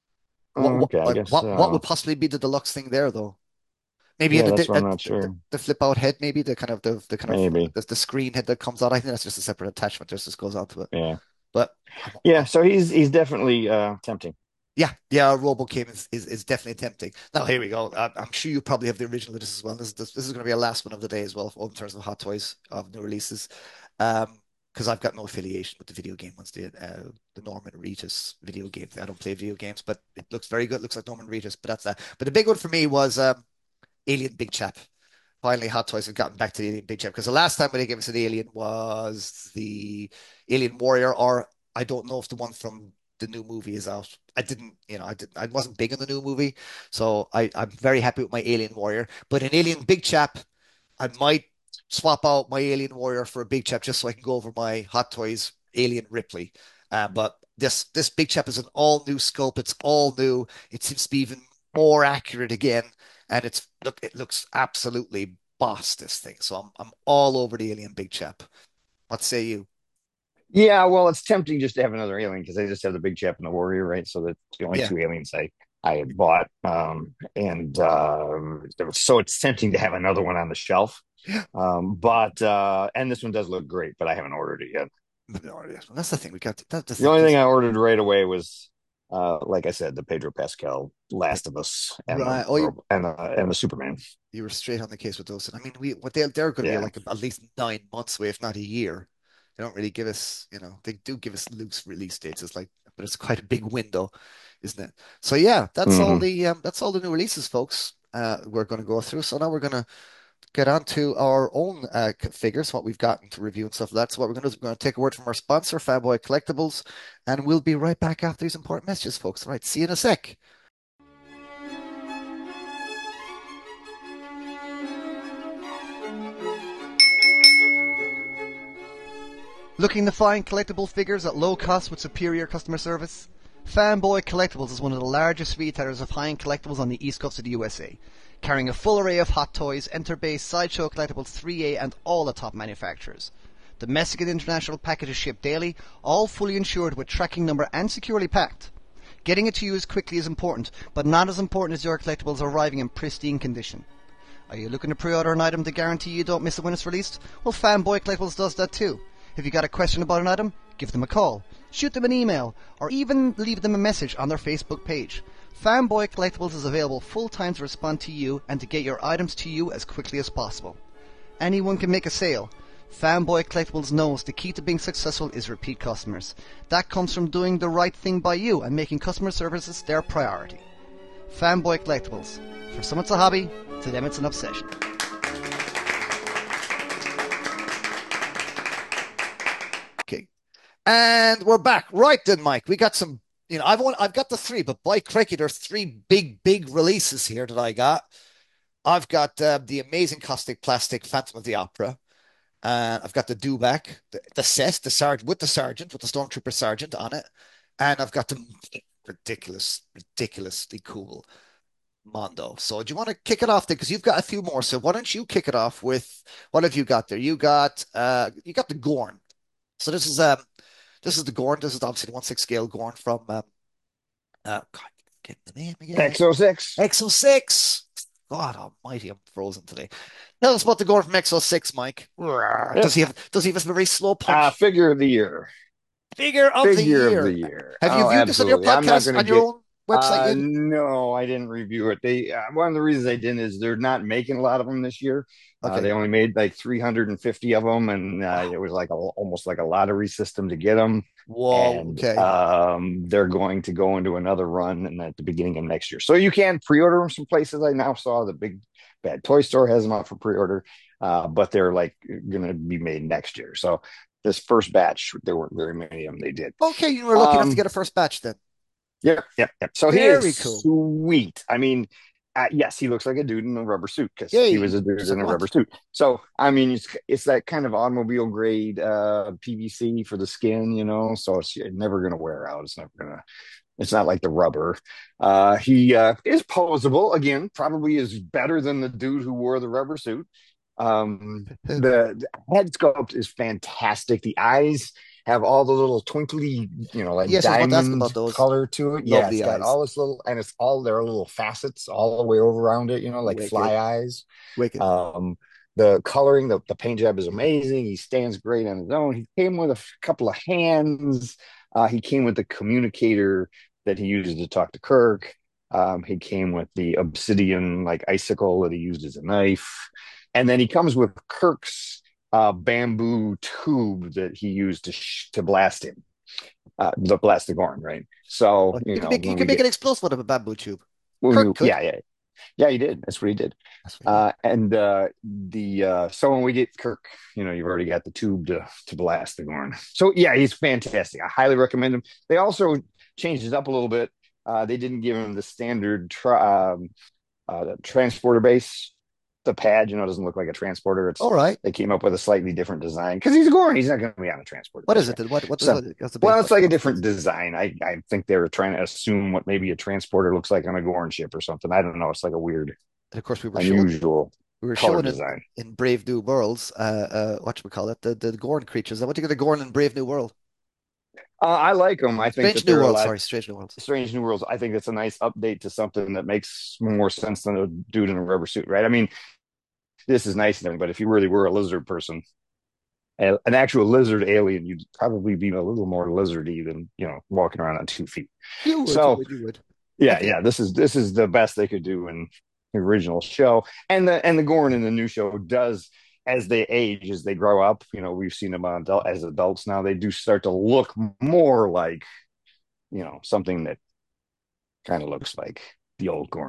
What Oh, what okay, I like guess. what what Uh, would possibly be the deluxe thing there though? Maybe yeah, the that's what the, I'm not the, sure. the flip out head, maybe the kind of the the kind of Maybe. the, the screen head that comes out. I think that's just a separate attachment. Just just goes onto it. Yeah. But I'm, Yeah. I'm, So he's he's definitely uh tempting. yeah, yeah, RoboCame is, is is definitely tempting. Now here we go. I'm, I'm sure you probably have the original of this as well. This this, this is going to be our last one of the day as well in terms of Hot Toys of new releases. Um, because I've got no affiliation with the video game ones, the uh, the Norman Reedus video game. I don't play video games, but it looks very good. It looks like Norman Reedus, but that's that. But the big one for me was um, Alien Big Chap. Finally, Hot Toys have gotten back to the Alien Big Chap because the last time when they gave us an Alien was the Alien Warrior, or I don't know if the one from the new movie is out. I didn't, you know, I didn't, I wasn't big on the new movie, so I, I'm very happy with my Alien Warrior. But an Alien Big Chap, I might swap out my Alien Warrior for a Big Chap just so I can go over my Hot Toys Alien Ripley. Uh, but this this Big Chap is an all new sculpt. It's all new. It seems to be even more accurate again, and it's look it looks absolutely boss this thing. So I'm I'm all over the Alien Big Chap. What say you? Yeah, well, it's tempting just to have another alien because they just have the big chap and the warrior, right? So that's the only Yeah, two aliens I I had bought, um, and um, so it's tempting to have another one on the shelf. Um, but uh, and this one does look great, but I haven't ordered it yet. that's the thing. We got that's the The thing. only thing These I ordered right away was, uh, like I said, the Pedro Pascal Last of Us and the right. Oh, you and the and the Superman. you were straight on the case with those. I mean, we what they they're going to be Yeah. like at least nine months away, if not a year. They don't really give us, you know, they do give us loose release dates. It's like, but it's quite a big window, isn't it? So yeah, that's all Hmm. the um, that's all the new releases, folks. Uh, we're going to go through. So now we're going to get on to our own uh, figures, what we've gotten to review and stuff like that. So what we're going to do is we're going to take a word from our sponsor, Fanboy Collectibles, and we'll be right back after these important messages, folks. All right, see you in a sec. Looking to find collectible figures at low cost with superior customer service? Fanboy Collectibles is one of the largest retailers of high-end collectibles on the east coast of the U S A, carrying a full array of Hot Toys, Enterbase, Sideshow Collectibles, three A and all the top manufacturers. Domestic and international packages shipped daily, all fully insured with tracking number and securely packed. Getting it to you as quickly is important, but not as important as your collectibles arriving in pristine condition. Are you looking to pre-order an item to guarantee you don't miss it when it's released? Well, Fanboy Collectibles does that too. If you got a question about an item, give them a call, shoot them an email, or even leave them a message on their Facebook page. Fanboy Collectibles is available full time to respond to you and to get your items to you as quickly as possible. Anyone can make a sale. Fanboy Collectibles knows the key to being successful is repeat customers. That comes from doing the right thing by you and making customer services their priority. Fanboy Collectibles. For some it's a hobby, to them it's an obsession. Okay. And we're back. Right then, Mike. We got some, you know, I've won, I've got the three, but by cricket, there's three big, big releases here that I got. I've got uh, the amazing Caustic Plastic Phantom of the Opera. And I've got the Dewback, the, the set, the sergeant with the sergeant, with the Stormtrooper sergeant on it. And I've got the ridiculous, ridiculously cool Mondo. So do you want to kick it off there? Because you've got a few more. So why don't you kick it off with what have you got there? You got uh you got the Gorn. So this is um this is the Gorn. This is obviously the one six scale Gorn from um uh God, get the name again. X oh six. X oh six. God almighty, I'm frozen today. Tell us about the Gorn from X oh six, Mike. Yep. Does he have does he have a very slow Uh, punch? figure of the year. Figure of the Figure of the year. year. Have you Oh, viewed this on your absolutely. I'm not podcast going to on your get. own website Uh, yet? no, I didn't review it. They uh, one of the reasons they didn't is they're not making a lot of them this year. Uh, Okay. they only made like three hundred fifty of them, and uh, it Wow. was like a, almost like a lottery system to get them. Whoa. And Okay. um, they're going to go into another run and at the beginning of next year. So you can pre-order them some places. I now saw the Big Bad Toy Store has them out for pre-order, uh, but they're like going to be made next year. So this first batch, there weren't very many of them. They did. Okay, you were lucky enough to Um, get a first batch then. Yep, yep, yep. So he is Very cool. sweet. I mean, uh, yes, he looks like a dude in a rubber suit because he was Yay. a dude Just like in I a rubber want. suit. So I mean, it's it's that kind of automobile grade uh, P V C for the skin, you know. So it's never going to wear out. It's never going to. It's not like the rubber. Uh, he uh, is posable again. Probably is better than the dude who wore the rubber suit. Um, the, the head sculpt is fantastic. The eyes have all the little twinkly, you know, like Yes, I was about to ask diamond about those. color to it. Yeah, Love it's the got eyes. all this little, and it's all there are little facets all the way over around it, you know, like Wicked. fly eyes. Wicked. Um, the coloring, the, the paint job is amazing. He stands great on his own. He came with a f- couple of hands. Uh, he came with the communicator that he uses to talk to Kirk. Um, he came with the obsidian like icicle that he used as a knife. And then he comes with Kirk's uh, bamboo tube that he used to sh- to blast him, uh, the blast the Gorn, right? So you You can know make you when can we make get an explosive out of a bamboo tube. when Kirk you could. yeah yeah yeah he did that's what he did. That's what he did. Uh, and uh, the uh, so when we get Kirk, you know you've already got the tube to to blast the Gorn. So yeah, he's fantastic. I highly recommend him. They also changed it up a little bit. Uh, they didn't give him the standard tra- um, uh, transporter base. The pad, you know, doesn't look like a transporter. It's All right. they came up with a slightly different design because he's a Gorn. He's not going to be on a transporter What base, is it right? then? What what is So, what what's the base? well, it's What, like a what's the different base? design. I I think they were trying to assume what maybe a transporter looks like on a Gorn ship or something. I don't know. It's like a weird, And of course we were shown unusual we were color shown in design. in Brave New Worlds, uh uh what we call it, the the Gorn creatures. What do you think of the Gorn in Brave New World? Uh, I like them. I think Strange that New they're a World, lot sorry, Strange New Worlds. Strange New Worlds. I think that's a nice update to something that makes more sense than a dude in a rubber suit, right? I mean, this is nice and everything, but if you really were a lizard person, a- an actual lizard alien, you'd probably be a little more lizardy than you know walking around on two feet. You would, you So would, you would. yeah, Okay. yeah, this is this is the best they could do in the original show, and the and the Gorn in the new show does as they age, as they grow up. You know, we've seen them on adult, as adults now. They do start to look more like you know something that kind of looks like the old Gorn.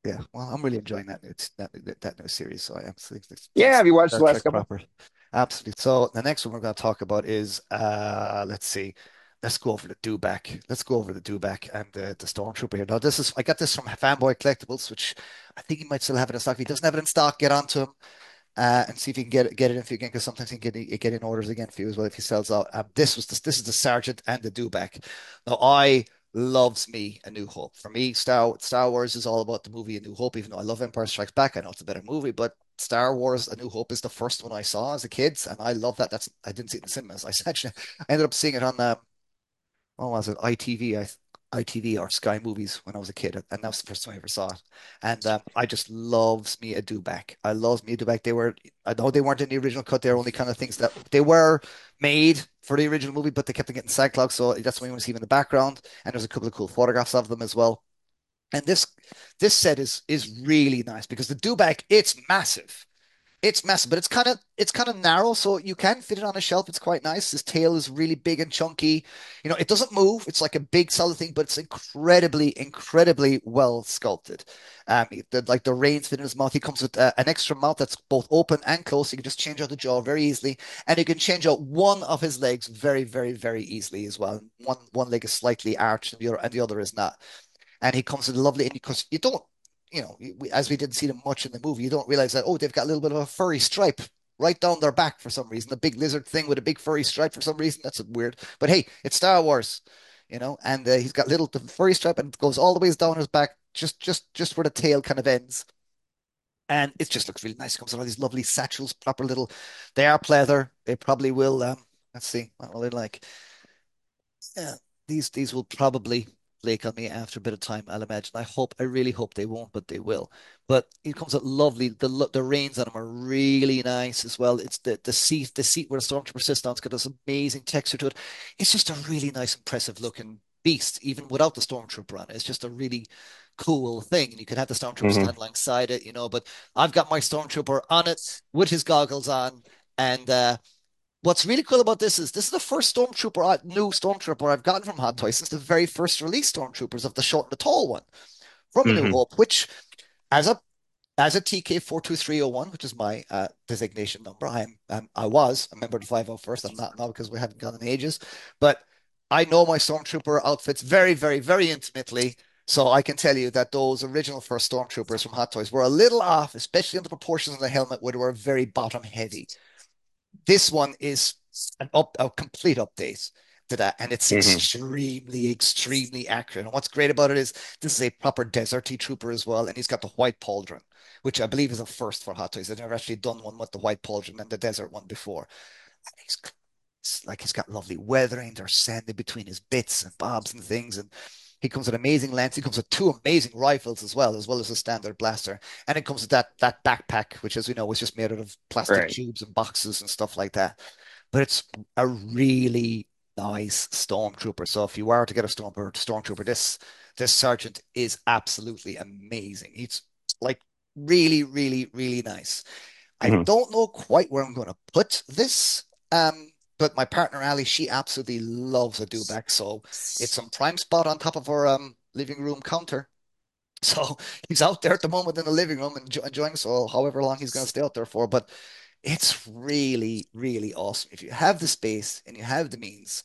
Yeah, well, I'm really enjoying that new that that, that new series. So I am so it's, Yeah, it's have you watched Star the last Trek couple? proper. Absolutely. So the next one we're going to talk about is uh let's see. Let's go over the Dewback. Let's go over the Dewback and the, the Stormtrooper here. Now this is I got this from Fanboy Collectibles, which I think he might still have it in stock. If he doesn't have it in stock, get onto him uh, and see if you can get it get it in for you again, because sometimes he can get get in orders again for you as well if he sells out. Um, this was the, this is the Sergeant and the Dewback. Now I loves me A New Hope. For me, Star Star Wars is all about the movie A New Hope. Even though I love Empire Strikes Back, I know it's a better movie, but Star Wars A New Hope is the first one I saw as a kid, and I love that. That's I didn't see it in the cinemas. I actually I ended up seeing it on um, what was it? I T V, I, I T V or Sky Movies when I was a kid, and that was the first time I ever saw it. And um, I just loves me a Dewback. I loves me a Dewback. They were, I know they weren't in the original cut. They were only kind of things that they were made for the original movie, but they kept on getting side clogs. So that's why you want to see them in the background. And there's a couple of cool photographs of them as well. And this this set is is really nice because the Dewback, it's massive. It's massive, but it's kind of it's kind of narrow, so you can fit it on a shelf. It's quite nice. His tail is really big and chunky. You know, it doesn't move. It's like a big solid thing, but it's incredibly, incredibly well sculpted. Um, the, like the reins fit in his mouth. He comes with uh, an extra mouth that's both open and closed. So you can just change out the jaw very easily, and you can change out one of his legs very, very, very easily as well. One one leg is slightly arched, and the other and the other is not, and he comes with a lovely, and because you don't, you know, we, as we didn't see them much in the movie, you don't realize that, oh, they've got a little bit of a furry stripe right down their back for some reason, a big lizard thing with a big furry stripe for some reason. That's weird, but hey, it's Star Wars, you know, and uh, he's got little furry stripe and it goes all the ways down his back, just just just where the tail kind of ends. And it just looks really nice. It comes with all these lovely satchels, proper little. They are pleather. They probably will. Um, let's see, what will they like? Yeah, these these will probably flake on me after a bit of time, I'll imagine. I hope, I really hope they won't, but they will. But it comes out lovely. The lo- the reins on them are really nice as well. It's the the seat, the seat where the stormtrooper sits down. It's got this amazing texture to it. It's just a really nice, impressive looking beast, even without the stormtrooper on it. It's just a really cool thing. And you can have the stormtrooper Hmm. stand alongside it, you know. But I've got my stormtrooper on it with his goggles on, and uh, what's really cool about this is this is the first Stormtrooper, I- new Stormtrooper I've gotten from Hot Toys since the very first release Stormtroopers of the short and the tall one from A New Hmm. Hope, which as a as a T K four two three oh one, which is my uh, designation number, I am um, I was a member of the five oh first. I'm not now because we haven't gone in ages, but I know my Stormtrooper outfits very, very, very intimately. So I can tell you that those original first Stormtroopers from Hot Toys were a little off, especially on the proportions of the helmet, where they were very bottom heavy. This one is an up, a complete update to that, and it's Hmm. extremely, extremely accurate. And what's great about it is this is a proper deserty trooper as well, and he's got the white pauldron, which I believe is a first for Hot Toys. They've never actually done one with the white pauldron and the desert one before. And he's it's like he's got lovely weathering. There's sand in between his bits and bobs and things, and he comes with amazing lance. He comes with two amazing rifles as well, as well as a standard blaster. And it comes with that that backpack, which, as we know, was just made out of plastic Right. tubes and boxes and stuff like that. But it's a really nice stormtrooper. So if you are to get a stormtrooper, stormtrooper, this this sergeant is absolutely amazing. He's like really, really, really nice. I Hmm. don't know quite where I'm going to put this. Um, but my partner Ali, she absolutely loves a dewback, so it's some prime spot on top of her um living room counter. So he's out there at the moment in the living room enjo- enjoying so however long he's going to stay out there for. But it's really, really awesome. If you have the space and you have the means,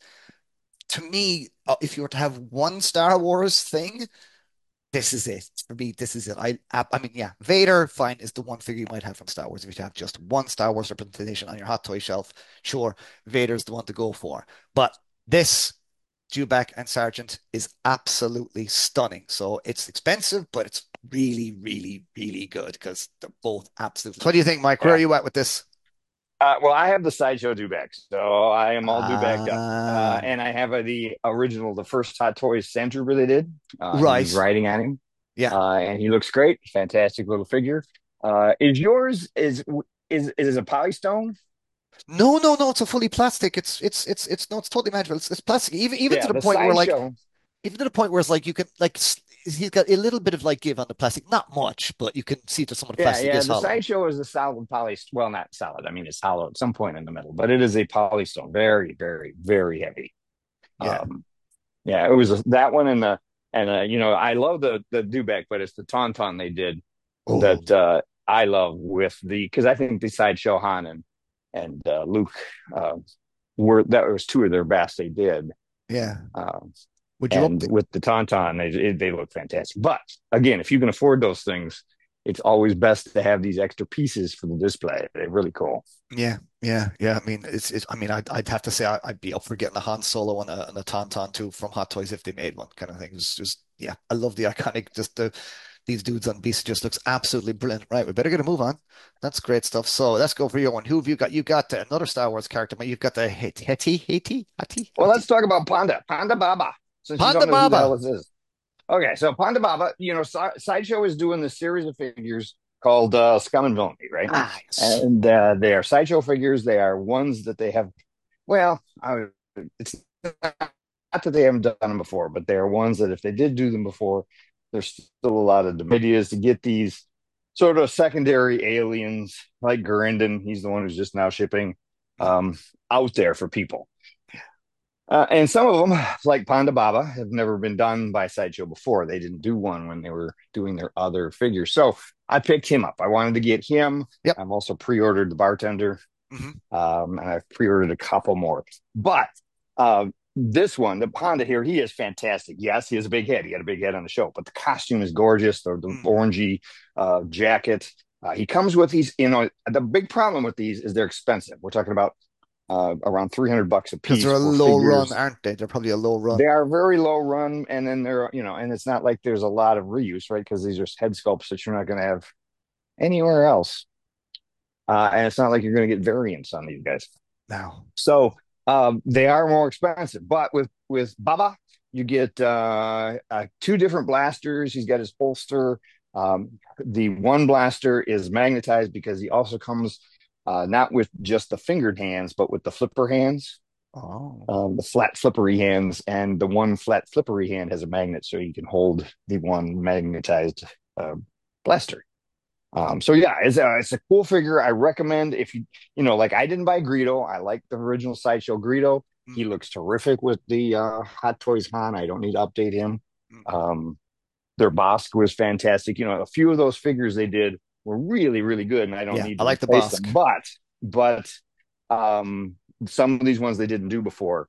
to me, uh, if you were to have one Star Wars thing, this is it for me. This is it. I, I mean, yeah, Vader, fine, is the one figure you might have from Star Wars. If you have just one Star Wars representation on your hot toy shelf, sure, Vader's the one to go for. But this Dewback and Sergeant is absolutely stunning. So it's expensive, but it's really, really, really good because they're both absolutely. What do you think, Mike? Where are Yeah. you at with this? Uh, well, I have the sideshow Dewback, so I am all Dewbacked up. Uh, Ah, and I have a, the original, the first Hot Toys Sand Trooper they did, uh, and he's right. riding on him, Yeah. uh, and he looks great. Fantastic little figure. Uh, is yours is is is it a Polystone? No, no, no. It's a fully plastic. It's it's it's it's no. It's totally magical. It's, it's plastic. Even even to Yeah, the the point where like sideshow. even to the point where it's like you can like he's got a little bit of like give on the plastic, not much, but you can see that some of the Yeah, plastic yeah. is The hollow. sideshow is a solid poly. Well, not solid. I mean, it's hollow at some point in the middle, but it is a Polystone. Very, very, very heavy. Yeah, Um, yeah, it was that one and the And uh, you know, I love the the dewback, but it's the tauntaun they did Oh, that uh, I love with the because I think besides Shohan and and uh, Luke uh, were that was two of their best they did. yeah. Um, Would you up and with the tauntaun, they they look fantastic. But again, if you can afford those things, it's always best to have these extra pieces for the display. They're really cool. Yeah, yeah, yeah. I mean, it's, it's I mean, I'd, I'd have to say I, I'd be up for getting a Han Solo and a, and a Tauntaun too from Hot Toys if they made one kind of thing. It's just, yeah, I love the iconic, just the these dudes on Beast just looks absolutely brilliant. Right, we better get a move on. That's great stuff. So let's go for your one. Who have you got? You got another Star Wars character, man. You've got the Hetty, Hetty, Hetty, Hetty, Well, let's Hetty. talk about Panda, Panda Baba, since you Panda don't know who the hell Baba. this is. Okay, so Panda Baba, you know, Si- Sideshow is doing this series of figures called uh, Scum and Villainy, right? Ah, yes. And uh, they are Sideshow figures. They are ones that they have. Well, I, it's not that they haven't done them before, but they are ones that if they did do them before, there's still a lot of debate is to get these sort of secondary aliens like Gurindon. He's the one who's just now shipping Mm, um, out there for people. Uh, and some of them, like Panda Baba, have never been done by Sideshow before. They didn't do one when they were doing their other figures. So I picked him up. I wanted to get him. yep. I've also pre-ordered the bartender, Hmm. um, and I've pre-ordered a couple more. But uh, this one, the Panda here, he is fantastic. Yes, he has a big head. He had a big head on the show, but the costume is gorgeous. The, the Mm. orangey uh, jacket. Uh, he comes with these. You know, the big problem with these is they're expensive. We're talking about uh, around three hundred bucks a Because they're piece a for low run, figures. aren't they? They're probably a low They run. are very low run, and then they're, you know, and it's not like there's a lot of reuse, right? Because these are head sculpts that you're not going to have anywhere else. Uh, and it's not like you're going to get variants on these guys. Now. So um, they are more expensive. But with with Baba, you get uh, uh, two different blasters. He's got his holster. Um, the one blaster is magnetized because he also comes uh, not with just the fingered hands, but with the flipper hands, Oh. um, the flat flippery hands, and the one flat flippery hand has a magnet, so you can hold the one magnetized uh, blaster. Um, so yeah, it's a it's a cool figure. I recommend if you you know like I didn't buy Greedo. I like the original Sideshow Greedo. He Mm, looks terrific with the uh, Hot Toys Han. I don't need to update him. mm. Um, their Bosk was fantastic. You know, a few of those figures they did were really really good, and I don't Yeah, need I to like the replace them. Bosk. But but um, some of these ones they didn't do before,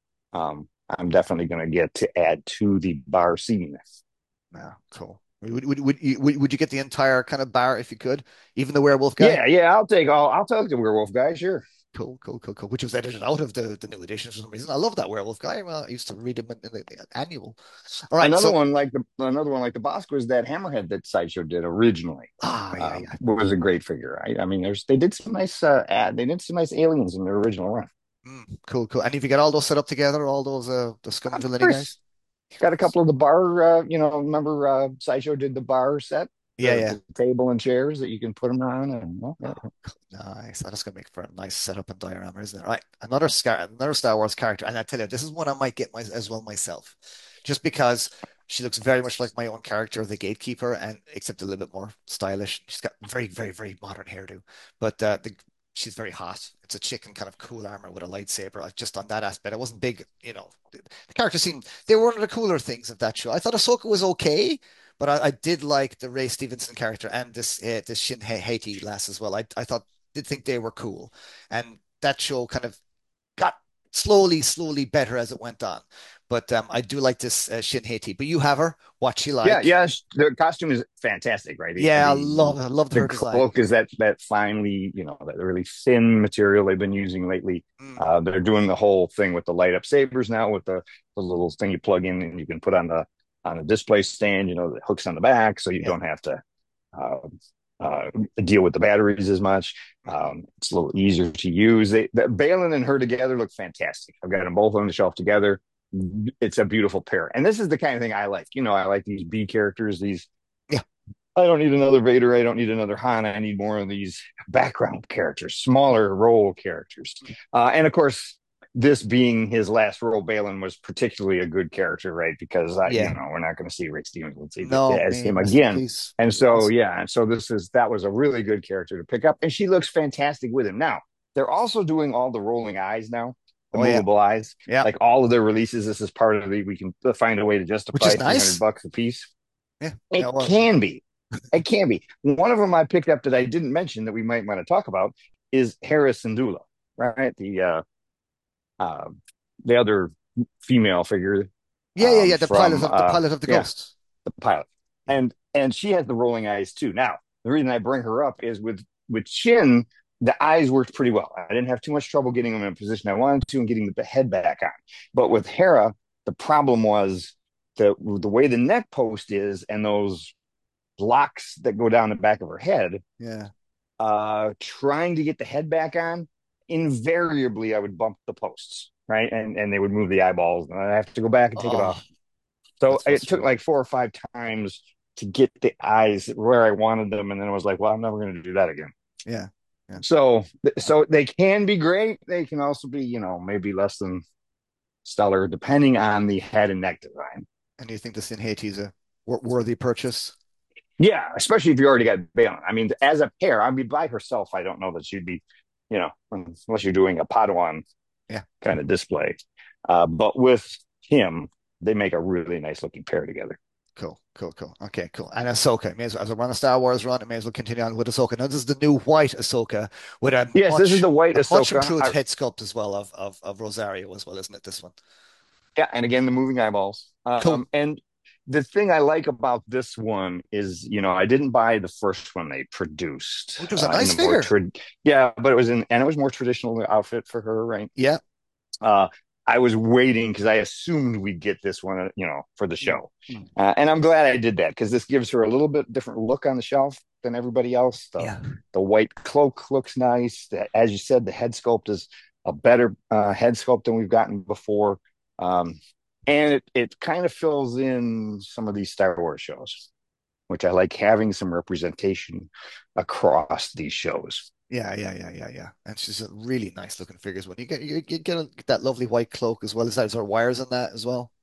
um, I'm definitely going to get to add to the bar scene. Yeah, cool. Would, would, would, you, would, would you get the entire kind of bar if you could? Even the werewolf guy? Yeah, yeah, I'll take all. I'll take the werewolf guy, sure. Cool, cool, cool, cool. Which was edited out of the, the new edition for some reason. I love that werewolf guy. Well, I used to read him in, in the, the annual. All right, Another so one like the another one like the Bosk was that Hammerhead that Sideshow did originally. ah, yeah, Um, yeah. was a great figure. I, I mean, there's they did some nice uh, ad. They did some nice aliens in their original run. Mm, cool, cool. And if you get all those set up together, all those uh the scum and Of villainy guys? course, got a couple of the bar. Uh, you know, remember uh, Sideshow did the bar set, Yeah, the, yeah. the table and chairs that you can put them on, and well, yeah. Oh, cool. Nice. That's gonna make for a nice setup and diorama, isn't it? Right. Another Scar another Star Wars character, and I tell you, this is one I might get my, as well myself, just because she looks very much like my own character, the Gatekeeper, and except a little bit more stylish. She's got very, very, very modern hairdo, but uh, the she's very hot. It's a chick in kind of cool armor with a lightsaber. Like, just on that aspect, I wasn't big, you know. The, the character seemed they were one of the cooler things of that show. I thought Ahsoka was okay. But I, I did like the Ray Stevenson character and this uh, this Shin Haiti lass as well. I I thought did think they were cool, and that show kind of got slowly slowly better as it went on. But um, I do like this uh, Shin Haiti. But you have her. What you Yeah, like? yeah. The costume is fantastic, right? The Yeah, I the love I loved the her design. cloak is that that finely, you know, that really thin material they've been using lately. Mm, Uh, they're doing the whole thing with the light up sabers now with the, the little thing you plug in and you can put on the on a display stand, you know, that hooks on the back, so you yeah. don't have to uh, uh, deal with the batteries as much. Mm, Um, it's a little easier to use. They, the, Balin and her together look fantastic. I've got them both on the shelf together. It's a beautiful pair, and this is the kind of thing I like. You know, I like these B characters, these yeah. I don't need another Vader. I don't need another Han. I need more of these background characters, smaller role characters. Uh, and of course, this being his last role, Balin was particularly a good character, right? Because, uh, you Yeah. know, we're not going to see Rick Stevens No, as may him rest in again. peace. And He so, was. yeah. And so this is, that was a really good character to pick up. And she looks fantastic with him. Now, they're also doing all the rolling eyes now. the Oh yeah, movable eyes. yeah, Like all of their releases, this is part of the, we can find a way to which justify is three hundred nice. bucks a piece. Yeah, It yeah. Well, can be. It can be. One of them I picked up that I didn't mention that we might want to talk about is Hera Syndulla, right? The uh, uh, the other female figure yeah, yeah, um, yeah. The pilot from of the uh, pilot of the yeah, Ghost. the pilot, Yeah, and and she has the rolling eyes too. Now, the reason I bring her up is with with Chin, the eyes worked pretty well. I didn't have too much trouble getting them in a position I wanted to and getting the head back on. But with Hera, the problem was the the way the neck post is and those blocks that go down the back of her head. yeah. Uh, trying to get the head back on, invariably I would bump the posts, right, and and they would move the eyeballs, and I have to go back and take it Oh, off. So that's it took frustrating. like four or five times to get the eyes where I wanted them, and then I was like, well, I'm never going to do that again. Yeah, yeah. So, so they can be great. They can also be, you know, maybe less than stellar, depending on the head and neck design. And do you think the Sin Haiti is a wor- worthy purchase? Yeah, especially if you already got Balin. I mean, as a pair, I mean, by herself, I don't know that she'd be, you know, unless you're doing a Padawan Yeah. kind of display. Uh, but with him, they make a really nice looking pair together. Cool, cool, cool. Okay, cool. And Ahsoka, may as well, as we're on a Star Wars run, it may as well continue on with Ahsoka. Now, this is the new white Ahsoka with a Yes, this is much, the white a much Ahsoka. improved I, head sculpt as well of, of, of Rosario as well, isn't it? This one. yeah, and again, the moving eyeballs. Cool. Um, and the thing I like about this one is, you know, I didn't buy the first one they produced Which was a uh, in nice the more figure. trad. Yeah, but it was in, and it was more traditional outfit for her, right? Yeah. Uh, I was waiting because I assumed we'd get this one, uh, you know, for the Mm, show. mm. Uh, and I'm glad I did that because this gives her a little bit different look on the shelf than everybody else. The Yeah. the white cloak looks nice. The, as you said, the head sculpt is a better uh, head sculpt than we've gotten before. Um, and it, it kind of fills in some of these Star Wars shows, which I like having some representation across these shows. Yeah, yeah, yeah, yeah, yeah. And she's a really nice looking figure as well. You get you, you get, a, get that lovely white cloak as well as that. Is there wires in that as well?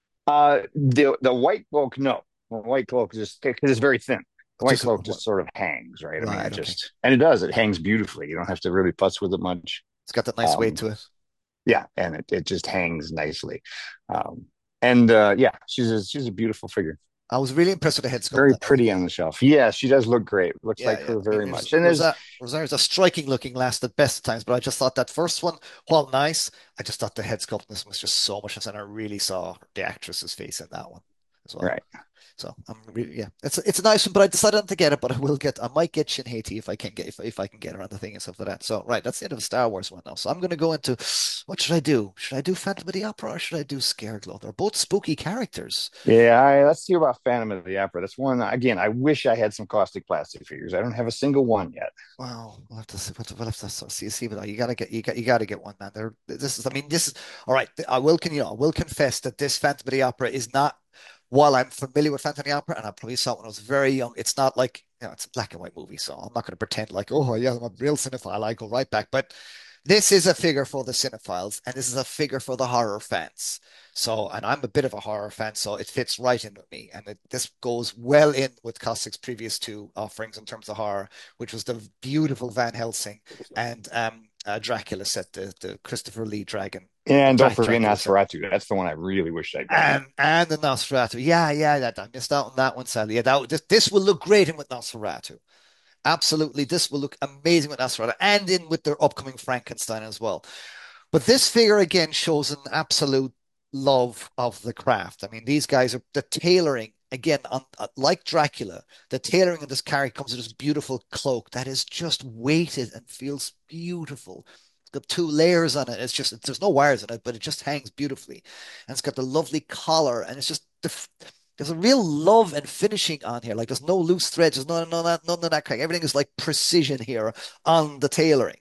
Uh, the the white cloak, no, the white cloak just because it's very thin. The white Just cloak just sort of hangs, right? I mean, it right. Okay. just and it does. It hangs beautifully. You don't have to really putz with it much. It's got that nice weight Um, to it. yeah, and it, it just hangs nicely. Um, and uh, yeah, she's a, she's a beautiful figure. I was really impressed with the head sculpt. Very pretty on the shelf. Yeah, she does look great. Looks Yeah, like yeah. her I mean, very there's much. And there's Rosa Rosario's a striking looking last at best of times, but I just thought that first one, while nice, I just thought the head sculpt in this was just so much, and I really saw the actress's face in that one as well. right. So I'm really, yeah, it's a, it's a nice one, but I decided not to get it. But I will get, I might get Shin Hati if I can get if, if I can get around the thing and stuff like that. So right, that's the end of the Star Wars one now. So I'm going to go into what should I do? Should I do Phantom of the Opera or should I do Scareglow? They're both spooky characters. Yeah, I, let's hear about Phantom of the Opera. That's one again. I wish I had some caustic plastic figures. I don't have a single one yet. Wow, we'll have to see. We'll have to sort of see, see, but you gotta get you got you gotta get one, man. There, this is. I mean, this is all right. I will can you know I will confess that this Phantom of the Opera is not. While I'm familiar with Phantom of the Opera, and I probably saw it when I was very young, it's not like you know it's a black and white movie, so I'm not going to pretend like oh yeah I'm a real cinephile. I go right back, but this is a figure for the cinephiles, and this is a figure for the horror fans. So, and I'm a bit of a horror fan, so it fits right in with me. And it, this goes well in with Cossack's previous two offerings in terms of horror, which was the beautiful Van Helsing and um, uh, Dracula set, the, the Christopher Lee Dragon. And don't Dra- forget Dracula set. Nosferatu. That's the one I really wish I'd gotten. And and the Nosferatu. Yeah, yeah, that I missed out on that one, sadly. Yeah, that, this, this will look great in with Nosferatu. Absolutely. This will look amazing with Nosferatu and in with their upcoming Frankenstein as well. But this figure again shows an absolute love of the craft. I mean, these guys are the tailoring again, on, uh, like Dracula. The tailoring of this character comes with this beautiful cloak that is just weighted and feels beautiful. It's got two layers on it. It's just there's no wires in it, but it just hangs beautifully, and it's got the lovely collar, and it's just the. There's a real love and finishing on here. Like there's no loose threads. There's none, none, none, none of that kind. Everything is like precision here on the tailoring.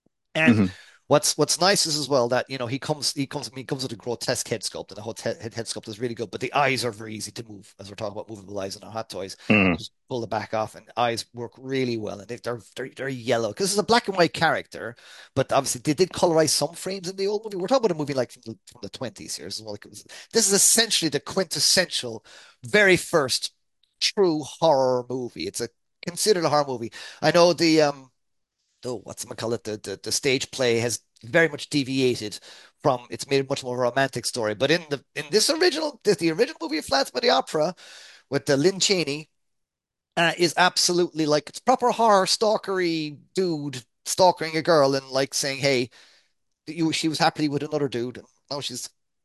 And Mm-hmm. what's what's nice is as well that you know he comes he comes he comes with a grotesque head sculpt and the whole head, head sculpt is really good, but the eyes are very easy to move as we're talking about movable eyes in our hot toys. Mm-hmm. Just pull the back off and eyes work really well and they, they're they're they're yellow because it's a black and white character, but obviously they did colorize some frames in the old movie. We're talking about a movie like from the from the twenties here. This is, like, this is essentially the quintessential very first true horror movie. It's a considered a horror movie. I know the um oh, what's it call it? The, the the stage play has very much deviated from. It's made it much more of a romantic story. But in the in this original, the, the original movie of Flats by the Opera with the Lynn Chaney uh, is absolutely like it's proper horror stalkery dude stalking a girl and like saying, "Hey, you." She was happily with another dude, and now she's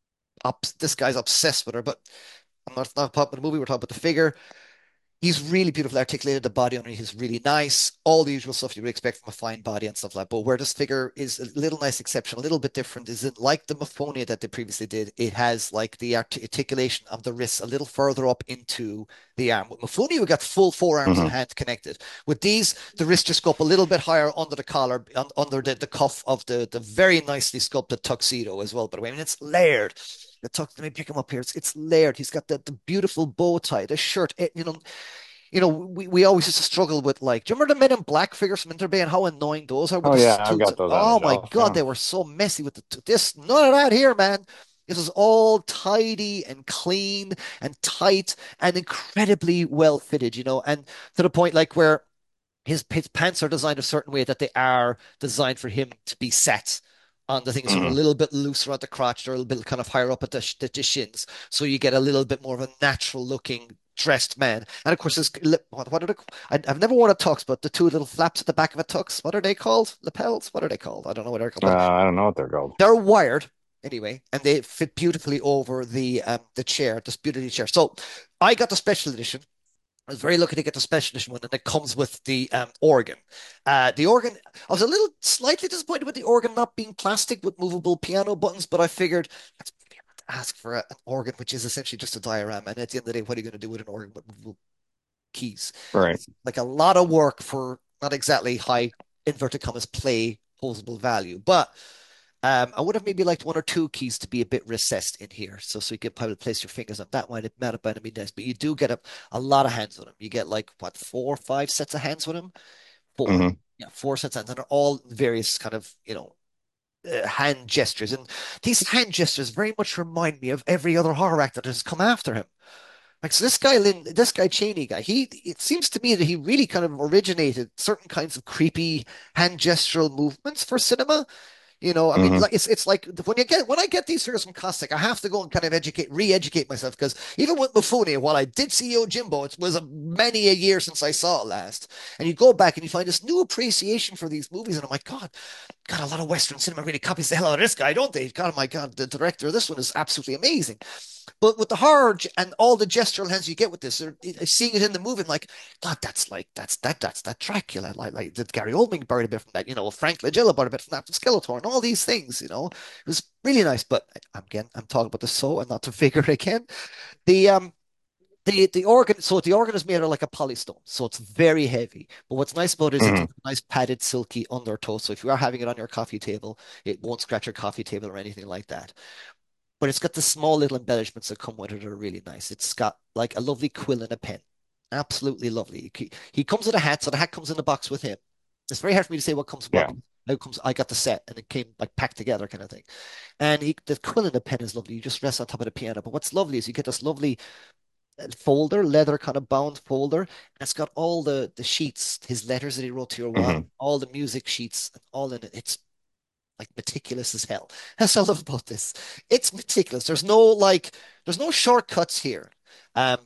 up. This guy's obsessed with her. But I'm not not talking about the movie. We're talking about the figure. He's really beautifully articulated. The body underneath is really nice. All the usual stuff you would expect from a fine body and stuff like that. But where this figure is a little nice exception, a little bit different, is it like the Maphonia that they previously did? It has like the art articulation of the wrists a little further up into the arm. With Maphonia, we got full forearms and Hmm. hands connected. With these, the wrists just go up a little bit higher under the collar, un under the, the cuff of the, the very nicely sculpted tuxedo as well, by the way. I mean, it's layered. The tux, let me pick him up here. It's, it's layered. He's got the, the beautiful bow tie, the shirt, it, you know, you know, we, we always used to struggle with like, do you remember the Men in Black figures from Interbay and how annoying those are with Oh the yeah, I've suits? got those on the Oh my shelf. God, Yeah. they were so messy with the this none of that here, man. This is all tidy and clean and tight and incredibly well fitted, you know, and to the point like where his his pants are designed a certain way that they are designed for him to be set on the thing. So they're a Hmm. little bit looser at the crotch, they're a little bit kind of higher up at the, sh- the, the shins. So you get a little bit more of a natural looking dressed man. And of course, his what, what are the, I, I've never worn a tux, but the two little flaps at the back of a tux, what are they called? Lapels? What are they called? I don't know what they're called, Uh, but I don't know what they're called. they're wired anyway, and they fit beautifully over the um, the chair, this beautifully chair. So I got the special edition. I was very lucky to get the special edition one, and it comes with the um, organ. Uh, the organ, I was a little slightly disappointed with the organ not being plastic with movable piano buttons, but I figured that's really hard to ask for a, an organ, which is essentially just a diorama. And at the end of the day, what are you going to do with an organ with movable keys? Right. It's like a lot of work for not exactly high inverted commas play posable value, but um, I would have maybe liked one or two keys to be a bit recessed in here, so so you could probably place your fingers on that one. It might have been be nice, but you do get a, a lot of hands with them. You get like what four or five sets of hands with them? Four, Hmm. yeah, four sets of hands, and they're all various kind of you know uh, hand gestures, and these hand gestures very much remind me of every other horror actor that has come after him. Like so, this guy Lynn, this guy Cheney guy, he it seems to me that he really kind of originated certain kinds of creepy hand gestural movements for cinema. You know, I mean, Hmm. like it's it's like when you get when I get these figures from Cossack, I have to go and kind of educate, re-educate myself because even with Mifune, while I did see Yojimbo, it was a, many a year since I saw it last. And you go back and you find this new appreciation for these movies, and I'm like, God, God, a lot of Western cinema really copies the hell out of this guy, don't they? God, oh my God, the director of this one is absolutely amazing. But with the horror and all the gestural hands you get with this, or seeing it in the movie, I'm like, God, that's like that's that that's that Dracula. Like like did Gary Oldman borrowed a bit from that? You know, Frank Langella borrowed a bit from that from Skeletor, and all these things. You know, it was really nice. But again, I'm talking about the soul and not the figure again. The um. The, the organ, so the organ is made out of like a polystone, so it's very heavy. But what's nice about it is it's Hmm. a nice padded, silky undertow. So if you are having it on your coffee table, it won't scratch your coffee table or anything like that, but it's got the small little embellishments that come with it that are really nice. It's got like a lovely quill and a pen. Absolutely lovely. He, he comes with a hat, so the hat comes in the box with him. It's very hard for me to say what comes what Yeah. comes how comes I got the set and it came like packed together kind of thing. And he, the quill and the pen is lovely. You just rest on top of the piano. But what's lovely is you get this lovely uh, folder, leather kind of bound folder, and it's got all the the sheets, his letters that he wrote to your wall, Hmm. all the music sheets, and all in it. It's like meticulous as hell. That's what I love about this. It's meticulous. There's no like, there's no shortcuts here. Um,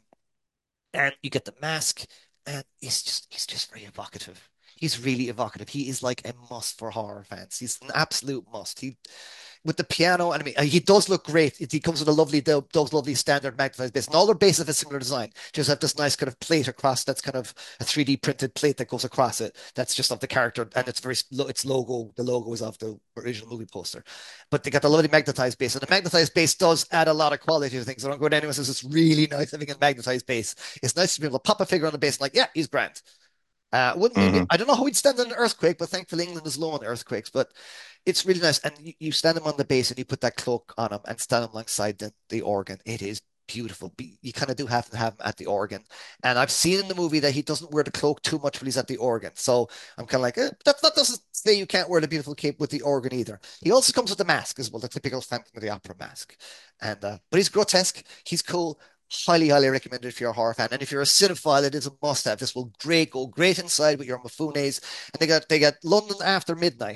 and you get the mask, and he's just he's just very evocative. He's really evocative. He is like a must for horror fans. He's an absolute must. He with the piano, and I mean, uh, he does look great. He comes with a lovely, those lovely standard magnetized bass, and all their bases have a similar design. Just have this nice kind of plate across. That's kind of a three D printed plate that goes across it. That's just of the character, and it's very, its logo. The logo is of the original movie poster. But they got the lovely magnetized bass, and the magnetized bass does add a lot of quality to things. I don't go to anyone says it's really nice having a magnetized bass. It's nice to be able to pop a figure on the bass, and like, yeah, he's grand. Uh, wouldn't maybe Hmm. I don't know how he'd stand in an earthquake, but thankfully England is low on earthquakes. But it's really nice, and you, you stand him on the base and you put that cloak on him and stand him alongside the, the organ. It is beautiful. You kind of do have to have him at the organ, and I've seen in the movie that he doesn't wear the cloak too much when he's at the organ. So I'm kind of like, eh, that that doesn't say you can't wear the beautiful cape with the organ either. He also comes with the mask as well, the typical Phantom of the Opera mask, and uh, but he's grotesque. He's cool. Highly, highly recommended if you're a horror fan. And if you're a cinephile, it is a must-have. This will great go great inside with your Mafunes. And they got they got London After Midnight.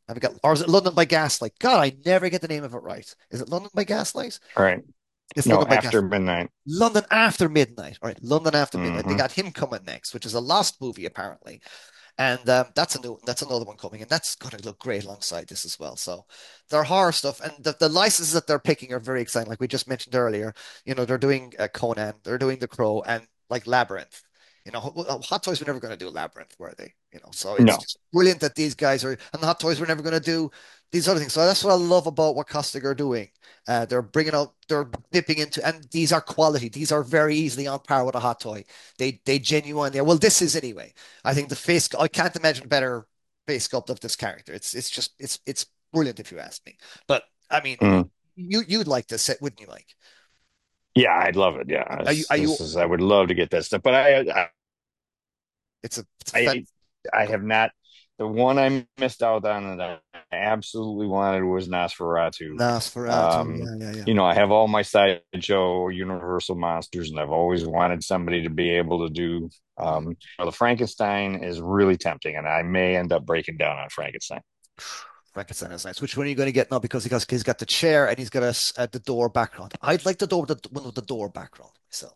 Have we got, or is it London by Gaslight? God, I never get the name of it right. Is it London by Gaslight? All right. It's No, London by after Gaslight. midnight. London After Midnight. All right, London After Midnight. They Hmm. got him coming next, which is a lost movie apparently, and um, that's a new, that's another one coming, and that's going to look great alongside this as well. So, their horror stuff and the, the licenses that they're picking are very exciting. Like we just mentioned earlier, you know, they're doing uh, Conan, they're doing The Crow, and like Labyrinth. You know, Hot Toys were never going to do Labyrinth, were they? You know, so it's No. just brilliant that these guys are, and the Hot Toys were never going to do these other things. So that's what I love about what Costigan are doing. Uh, they're bringing out, they're dipping into, and these are quality. These are very easily on par with a Hot Toy. They they genuinely, well, this is anyway. I think the face, I can't imagine a better face sculpt of this character. It's it's just it's it's brilliant if you ask me. But I mean, Mm. you you'd like this set, wouldn't you, Mike? Yeah, I'd love it. Yeah, Are you this, are you? this is. I would love to get that stuff, but I, I, It's a it's a fan, I, I have not. The one I missed out on that I absolutely wanted was Nosferatu. Nosferatu. Um, Yeah, yeah, yeah. you know, I have all my Sideshow Universal monsters, and I've always wanted somebody to be able to do. Mm. Um, well, the Frankenstein is really tempting, and I may end up breaking down on Frankenstein. Frankenstein is nice. Which one are you going to get now? Because he has, he's got the chair and he's got a, s- uh, the door background. I'd like the door, the one with the door background myself.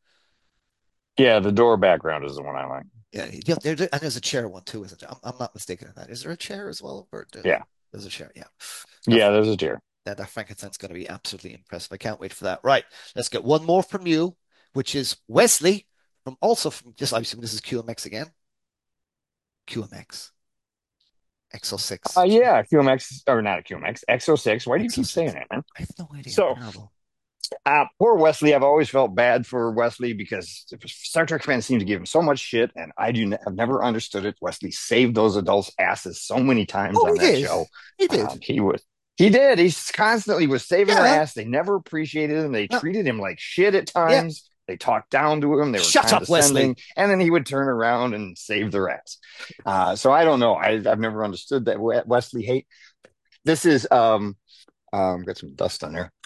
Yeah, the door background is the one I like. Yeah, yeah, there, there- and there's a chair one too, isn't there? I'm, I'm not mistaken in that. Is there a chair as well? Or the- Yeah, there's a chair. Yeah, that yeah, there's a deer. that, that Frankenstein's going to be absolutely impressive. I can't wait for that. Right, let's get one more from you, which is Wesley from also from just obviously this is Q M X again. Q M X X oh six Uh, yeah, Q M X or not a Q M X, X oh six. Why do you keep saying X oh six. that, man? I have no idea. I'm So, terrible. uh, poor Wesley. I've always felt bad for Wesley because Star Trek fans seem to give him so much shit, and I do have never understood it. Wesley saved those adults' asses so many times Oh, on he that did. show. He did. Um, he was. He did. He constantly was saving their Yeah. ass. They never appreciated him. They No. treated him like shit at Yeah. times. They talked down to him. They were Shut up, Wesley. condescending, and then he would turn around and save their ass. Uh, so I don't know. I, I've never understood that Wesley hate. This is um um got some dust on there.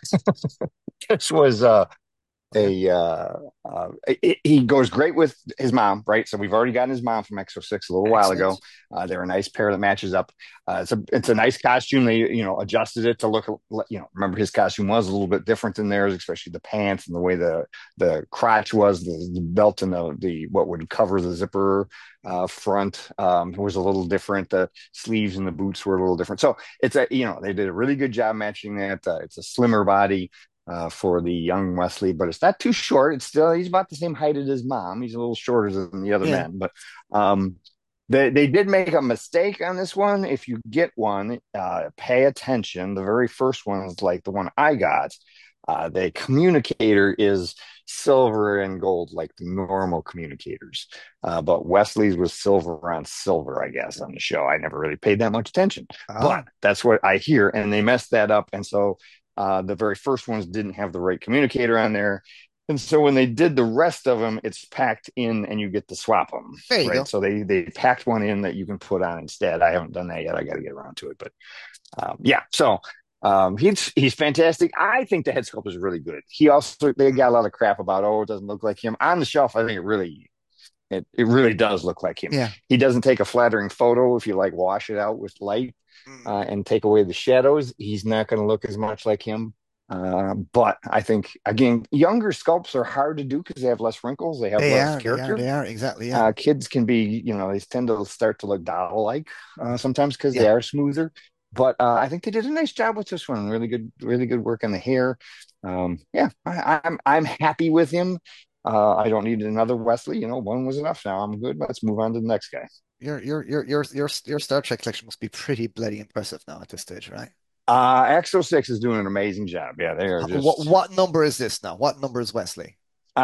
This was uh Okay. a uh, uh it, he goes great with his mom, right? So we've already gotten his mom from X oh six a little while ago. Excellent. Uh, they're a nice pair that matches up. Uh, it's a it's a nice costume. They you know adjusted it to look, you know, remember his costume was a little bit different than theirs, especially the pants and the way the the crotch was, the, the belt and the the what would cover the zipper uh, front um, was a little different. The sleeves and the boots were a little different. So it's a you know they did a really good job matching that. Uh, it's a slimmer body uh, for the young Wesley, but it's not too short. It's still he's about the same height as his mom. He's a little shorter than the other Yeah. men, but um, they they did make a mistake on this one. If you get one, uh, pay attention. The very first one is like the one I got. Uh, the communicator is silver and gold, like the normal communicators. Uh, but Wesley's was silver on silver, I guess, on the show. I never really paid that much attention, Ah. but that's what I hear. And they messed that up. And so uh, the very first ones didn't have the right communicator on there. And so when they did the rest of them, it's packed in and you get to swap them, There you right? go. So they they packed one in that you can put on instead. I haven't done that yet. I got to get around to it. But um, yeah, so um, he's he's fantastic. I think the head sculpt is really good. He also they got a lot of crap about oh it doesn't look like him on the shelf. I think it really it it really does look like him. Yeah. He doesn't take a flattering photo if you like wash it out with light Mm. uh, and take away the shadows. He's not going to look as much like him. Uh, but I think again, younger sculpts are hard to do because they have less wrinkles, they have They less are. They are. character. They are. Exactly. Yeah. Uh, kids can be, you know, they tend to start to look doll-like uh, sometimes because Yeah. they are smoother. But uh, I think they did a nice job with this one. Really good, really good work on the hair. Um, yeah, I, I'm I'm happy with him. Uh, I don't need another Wesley. You know, one was enough. Now I'm good. Let's move on to the next guy. Your your your your your your Star Trek collection must be pretty bloody impressive now at this stage, right? Uh, X oh six is doing an amazing job. Yeah, they are What just. what number is this now? What number is Wesley?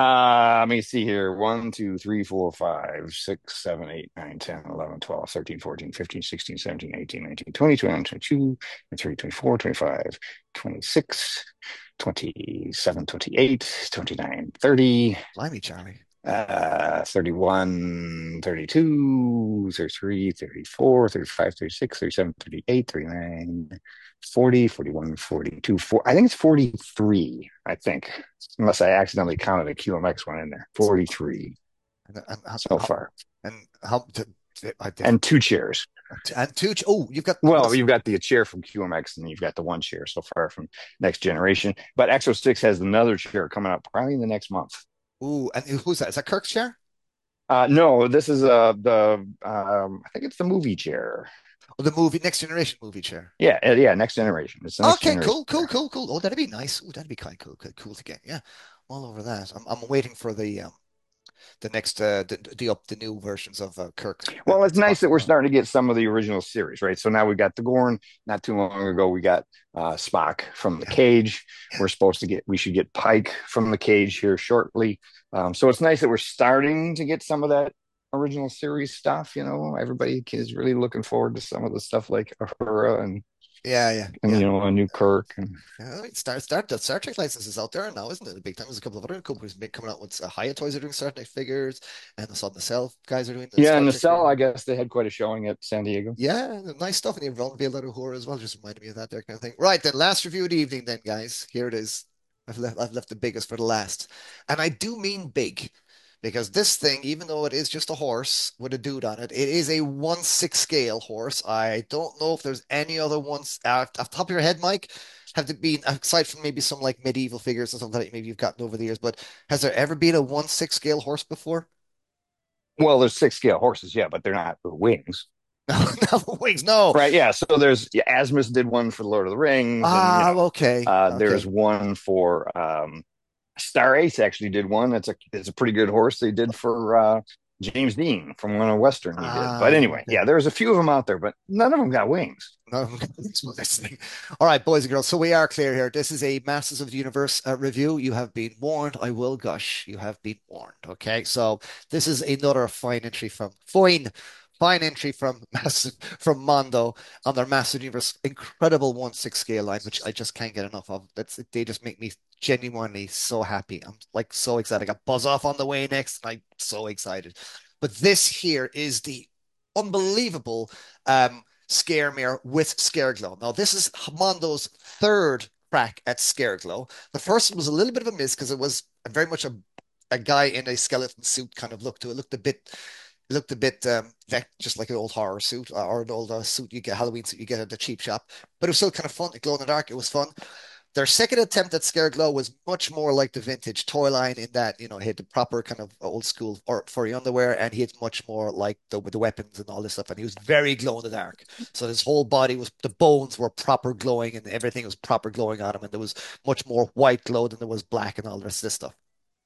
Uh, let me see here. One, two, three, four, five, six, seven, eight, nine, ten, eleven, twelve, thirteen, fourteen, fifteen, sixteen, seventeen, eighteen, nineteen, twenty, twenty-one, twenty-two, twenty-three, twenty-four, twenty-five, twenty-six, twenty-seven, twenty-eight, twenty-nine, thirty, Blimey, Charlie. uh, thirty-one, thirty-two, thirty-three, thirty-four, thirty-five, thirty-six, thirty-seven, thirty-eight, thirty-nine, forty, forty-one, forty-two, four, I think it's forty-three, I think, unless I accidentally counted a Q M X one in there. forty-three And, and, so how, far. and how to, I And two chairs. And two. Oh, you've got Well, what's you've got the chair from Q M X, and you've got the one chair so far from Next Generation. But Exo six has another chair coming up probably in the next month. ooh, and who's that? Is that Kirk's chair? Uh, no, this is uh the um, I think it's the movie chair. Or the movie Next Generation movie chair? Yeah, uh, yeah, Next Generation. It's the Next Okay, Generation cool, cool, chair. cool, cool. Oh, that'd be nice. Oh, that'd be kind of cool, cool, cool to get. Yeah, all over that. I'm I'm waiting for the um the next uh the the up the new versions of uh, Kirk and Well, it's Spock nice that as we're well. starting to get some of the original series, right? So now we got the Gorn. Not too long ago, we got uh, Spock from the Yeah, cage. yeah, We're supposed to get, we should get Pike from the cage here shortly. Um, so it's nice that we're starting to get some of that original series stuff. You know, everybody is really looking forward to some of the stuff like Uhura and yeah, yeah, and yeah. you know a new Kirk and Yeah, I Star Star the Star Trek license is out there now, isn't it? Big time. There's a couple of other companies make, coming out with uh, Hiya Toys are doing Star Trek figures, and the Sun the Cell guys are doing the yeah, Star and the Trek Cell. figure. I guess they had quite a showing at San Diego. Yeah, nice stuff. And you've unveiled a lot of horror as well. Just reminded me of that there kind of thing. Right, then last review of the evening, then guys. Here it is. I've left I've left the biggest for the last. And I do mean big. Because this thing, even though it is just a horse with a dude on it, it is a one six scale horse. I don't know if there's any other ones uh, off the top of your head, Mike. Have there been, aside from maybe some like medieval figures or something that maybe you've gotten over the years, but has there ever been a one six scale horse before? Well, there's six scale horses, yeah, but they're not wings. No, no wings, no. Right, yeah. So there's yeah, Asmus did one for the Lord of the Rings, and you Ah, know, okay, uh, there's okay. one for um, Star Ace actually did one. That's a it's a pretty good horse. They did for uh, James Dean from one of Western he did. But Ah, anyway, okay. yeah, there's a few of them out there, but none of them got wings. No, all right, boys and girls. So we are clear here. This is a Masters of the Universe uh, review. You have been warned. I will gush. You have been warned. Okay. So this is another fine entry from fine, fine entry from Massive from Mondo on their Masters of the Universe incredible one six scale line, which I just can't get enough of. That's they just make me genuinely so happy. I'm like so excited. I got Buzz Off on the way next. I'm so excited. But this here is the unbelievable um Scaremere with Scareglow. Now, this is Mondo's third crack at Scareglow. The first one was a little bit of a miss because it was very much a, a guy in a skeleton suit kind of look to it. It looked a bit it looked a bit um, just like an old horror suit uh, or an old uh, suit you get Halloween suit you get at the cheap shop. But it was still kind of fun. It glow in the dark. It was fun. Their second attempt at Scareglow was much more like the vintage toy line in that, you know, he had the proper kind of old school or furry underwear and he had much more like the with the weapons and all this stuff. And he was very glow in the dark. So his whole body was the bones were proper glowing and everything was proper glowing on him. And there was much more white glow than there was black and all the rest of this stuff.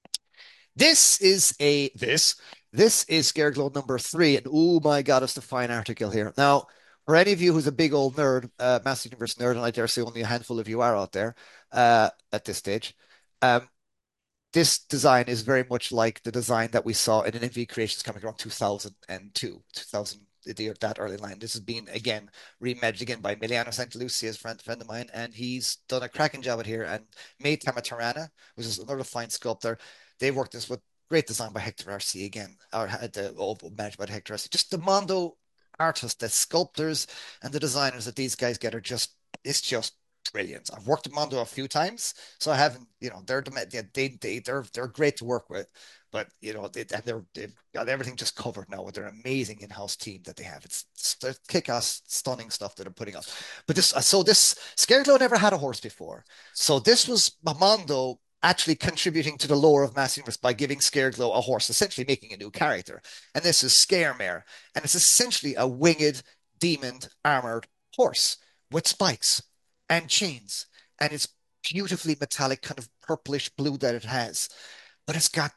This is a this this is Scareglow number three, and oh my God, it's the fine article here. Now, for any of you who's a big old nerd, uh, Master Universe nerd, and I dare say only a handful of you are out there uh, at this stage, um, this design is very much like the design that we saw in an M V Creations comic around two thousand two, two thousand, the, that early line. This has been again reimagined again by Emiliano Santalucia, a friend, friend of mine, and he's done a cracking job at here. And May Tamatarana, which is another fine sculptor, they worked this with great design by Hector Arce again, or the oh, managed by Hector Arce. Just the Mondo artists, the sculptors, and the designers that these guys get are just it's just brilliant. I've worked with Mondo a few times, so I haven't, you know, they're they they they're they're great to work with, but you know, they, they're they've got everything just covered now with their amazing in-house team that they have. It's, it's kick-ass, stunning stuff that they're putting out. But this, so this Scarecrow never had a horse before, so this was Mondo actually contributing to the lore of Mass Universe by giving Scareglow a horse, essentially making a new character. And this is Scaremare, and it's essentially a winged, demon armored horse with spikes and chains, and it's beautifully metallic, kind of purplish blue that it has. But it's got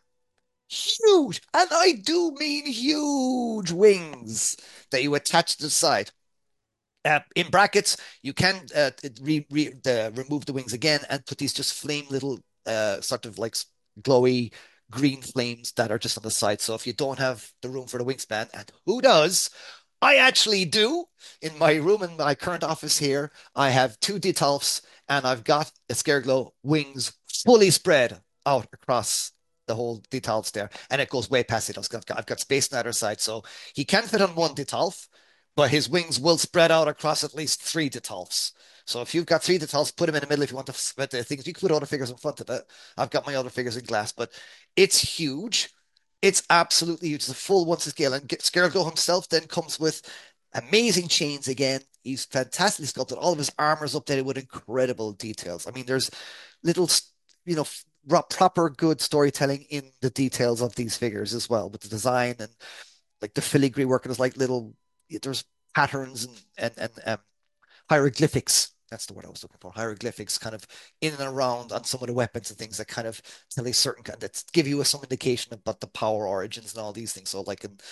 huge, and I do mean huge wings that you attach to the side. Uh, in brackets, you can uh, re, re, uh, remove the wings again and put these just flame little uh, sort of like glowy green flames that are just on the side. So if you don't have the room for the wingspan, and who does, I actually do. In my room in my current office here, I have two Detolfs and I've got a Scareglow wings fully spread out across the whole Detolfs there. And it goes way past it. I've got, I've got space on either side. So he can fit on one Detolf, but his wings will spread out across at least three Detolfs. So if you've got three Detolfs, put them in the middle if you want to spread the things. You can put other figures in front of it. I've got my other figures in glass, but it's huge. It's absolutely huge. It's a full one to scale. And Scareglow himself then comes with Amazing chains again. He's fantastically sculpted. All of his armor's updated with incredible details. I mean, there's little, you know, proper good storytelling in the details of these figures as well, with the design and like the filigree work. And there's like little, there's patterns and and and um, hieroglyphics. That's the word I was looking for. Hieroglyphics, kind of in and around on some of the weapons and things that kind of tell a certain kind that give you some indication about the power origins and all these things. So, like in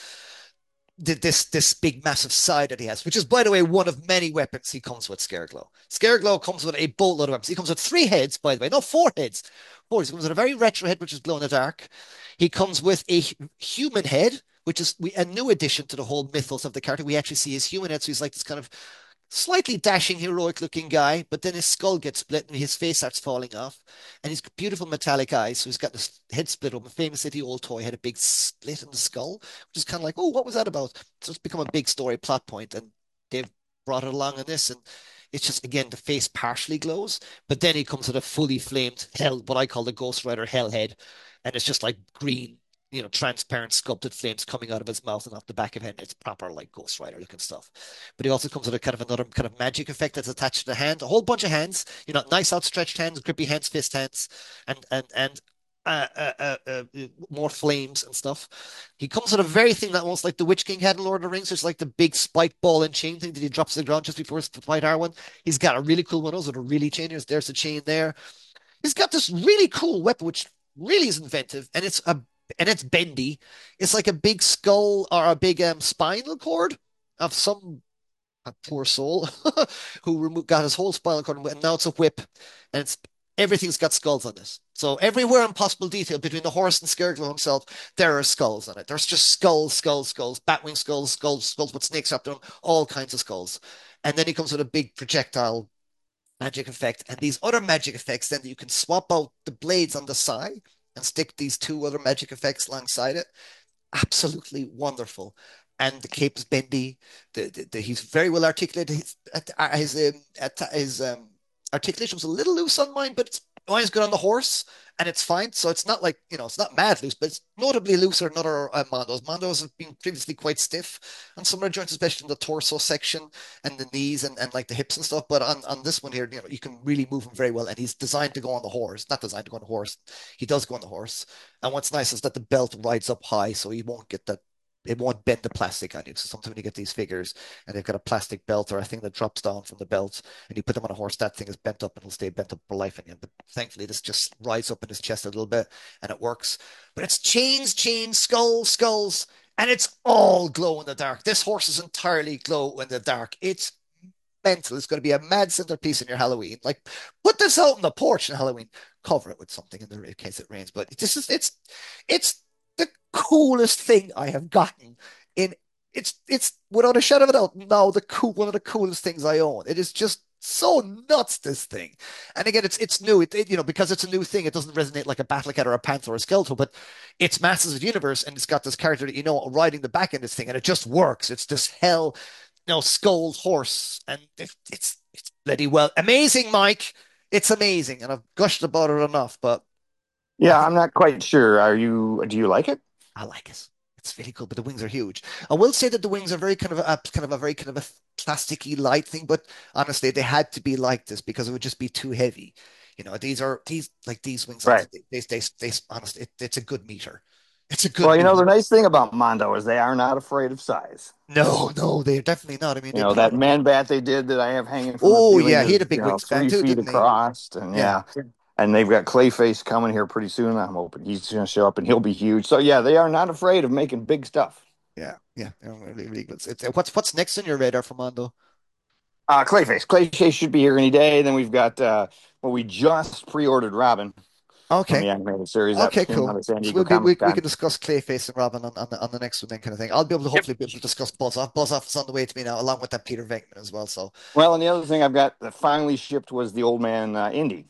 this this big massive side that he has, which is by the way one of many weapons he comes with. Scareglow. Scareglow comes with a boatload of weapons. He comes with three heads, by the way, no four heads. Four. He comes with a very retro head, which is glow in the dark. He comes with a human head, which is a new addition to the whole mythos of the character. We actually see his human head, so he's like this kind of slightly dashing, heroic looking guy, but then his skull gets split and his face starts falling off. And he's got beautiful metallic eyes. So he's got this head split open. Famously, the old toy had a big split in the skull, which is kind of like, oh, what was that about? So it's become a big story plot point, and they've brought it along in this. And it's just, again, the face partially glows, but then he comes with a fully flamed hell, what I call the Ghost Rider hell head. And it's just like green, you know, transparent sculpted flames coming out of his mouth and off the back of him. It's proper like Ghost Rider looking stuff. But he also comes with a kind of another kind of magic effect that's attached to the hand. A whole bunch of hands, you know, nice outstretched hands, grippy hands, fist hands, and and and uh, uh, uh, uh, more flames and stuff. He comes with a very thing that almost like the Witch King had in Lord of the Rings. So it's like the big spike ball and chain thing that he drops to the ground just before his fight Arwen. He's got a really cool one of those with a really chain. There's, there's a chain there. He's got this really cool weapon, which really is inventive, and it's a and it's bendy. It's like a big skull or a big um, spinal cord of some a poor soul who removed, got his whole spinal cord, and now it's a whip, and it's everything's got skulls on this. So everywhere in possible detail between the horse and Scareglow himself, there are skulls on it. There's just skulls, skulls, skulls, batwing skulls, skulls, skulls with snakes up them, all kinds of skulls. And then he comes with a big projectile magic effect, and these other magic effects, then you can swap out the blades on the side and stick these two other magic effects alongside it. Absolutely wonderful. And the cape is bendy. The, the, the, he's very well articulated. His his, um, his um, articulation was a little loose on mine, but it's mine's good on the horse, and it's fine. So it's not like, you know, it's not mad loose, but it's notably looser than other uh, Mondos. Mondos have been previously quite stiff on some of the joints, especially in the torso section and the knees and, and like the hips and stuff. But on, on this one here, you know, you can really move him very well. And he's designed to go on the horse, not designed to go on the horse. He does go on the horse. And what's nice is that the belt rides up high, so he won't get that. It won't bend the plastic on you. So sometimes when you get these figures and they've got a plastic belt or a thing that drops down from the belt and you put them on a horse, that thing is bent up and it'll stay bent up for life in you. But thankfully, this just rides up in his chest a little bit and it works. But it's chains, chains, skulls, skulls, and it's all glow in the dark. This horse is entirely glow in the dark. It's mental. It's going to be a mad centerpiece in your Halloween. Like, put this out on the porch in Halloween. Cover it with something in, the, in case it rains. But this is it's it's the coolest thing I have gotten in. It's it's without a shadow of a doubt now the cool one of the coolest things I own. It is just so nuts, this thing. And again, it's it's new. It, it, you know, because it's a new thing, it doesn't resonate like a Battle Cat or a Panther or a Skeletor, but it's Masters of the Universe, and it's got this character that you know riding the back end of this thing, and it just works. It's this hell, you know, skull horse, and it, it's it's bloody well amazing, Mike. It's amazing, and I've gushed about it enough, but I Yeah, think I'm not quite sure. Are you, do you like it? I like it. It's really cool, but the wings are huge. I will say that the wings are very kind of a kind of a very kind of a plasticky light thing, but honestly, they had to be like this because it would just be too heavy. You know, these are these like these wings. Right. Honestly, they they they, they honestly, it, it's a good meter. It's a Well, good you know, meter. the nice thing about Mondo is they are not afraid of size. No, no, they're definitely not. I mean, You they know, put that out. man bat they did that I have hanging from the Oh ceiling yeah, he is, had a you big know, wingspan three too, feet didn't he? across. And Yeah. yeah, and they've got Clayface coming here pretty soon. I'm hoping he's going to show up and he'll be huge. So yeah, they are not afraid of making big stuff. Yeah, yeah, yeah, really, really good. It's, what's what's next on your radar for Mondo? Uh, Clayface. Clayface should be here any day. Then we've got, uh, well, we just pre-ordered Robin from Okay, the animated series that okay, came out cool. of San So Diego we'll be we, Comic we Con. can discuss Clayface and Robin on, on the on the next one then kind of thing. I'll be able to Yep. hopefully be able to discuss Buzz off. Buzz off is on the way to me now, along with that Peter Venkman as well. So Well, and the other thing I've got that finally shipped was the Old Man uh, Indy.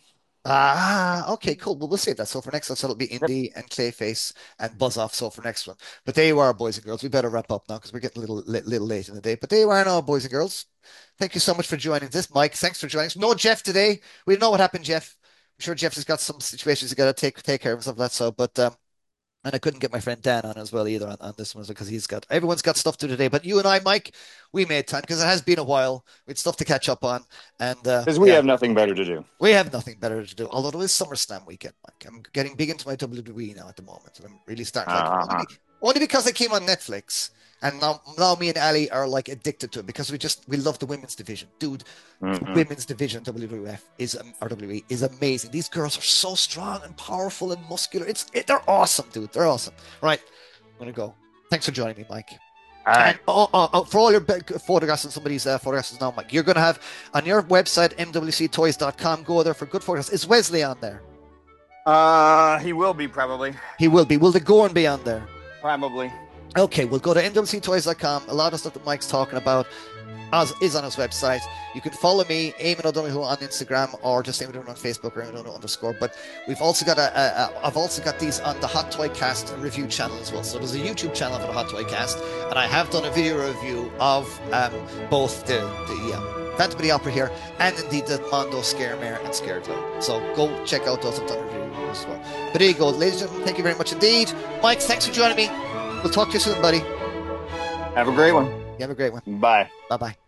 ah, okay, cool. Well, we'll save that. So for next one, so it'll be Yep. Indy and Clayface and Buzz off. So for next one, but there you are, boys and girls. We better wrap up now because we're getting a little li- little late in the day. But there you are now, boys and girls. Thank you so much for joining this, Mike. Thanks for joining us. No Jeff today. We don't know what happened, Jeff. I'm sure Jeff has got some situations he got to take take care of and stuff like that. So, but um, And I couldn't get my friend Dan on as well either on, on this one because he's got everyone's got stuff to do today. But you and I, Mike, we made time because it has been a while. We had stuff to catch up on, and uh, Because we yeah, have nothing better to do. we have nothing better to do. Although it is SummerSlam weekend, Mike. I'm getting big into my W W E now at the moment, and I'm really starting to like it. Only, Uh-huh. be- only because it came on Netflix, and now now me and Ali are like addicted to it because we just we love the women's division, dude. The Hmm. women's division W W F is um, or W W E is amazing. These girls are so strong and powerful and muscular. It's it, they're awesome, dude. They're awesome. Right, I'm gonna go. Thanks for joining me, Mike. All And right. oh, oh, oh, for all your be- photographs and somebody's uh, photographs now, Mike, you're going to have on your website, m w c toys dot com, go there for good photographs. Is Wesley on there? Uh, he will be probably. He will be. Will the Gorn be on there? Probably. Okay, we'll go to m w c toys dot com. A lot of stuff that Mike's talking about as, is on his website. You can follow me, Eamon O'Donoghue, on Instagram, or just Eamon O'Donoghue on Facebook, or Eamon O'Donoghue underscore. But we've also got a, a, a, I've also got these on the Hot Toy Cast review channel as well. So there's a YouTube channel for the Hot Toy Cast, and I have done a video review of um, both the the um, Phantom of the Opera here and indeed the Mondo Scaremare and Scareglow. So go check out those. I've done a review as well. But there you go, ladies and gentlemen. Thank you very much indeed, Mike. Thanks for joining me. We'll talk to you soon, buddy. Have a great one. You have a great one. Bye. Bye bye.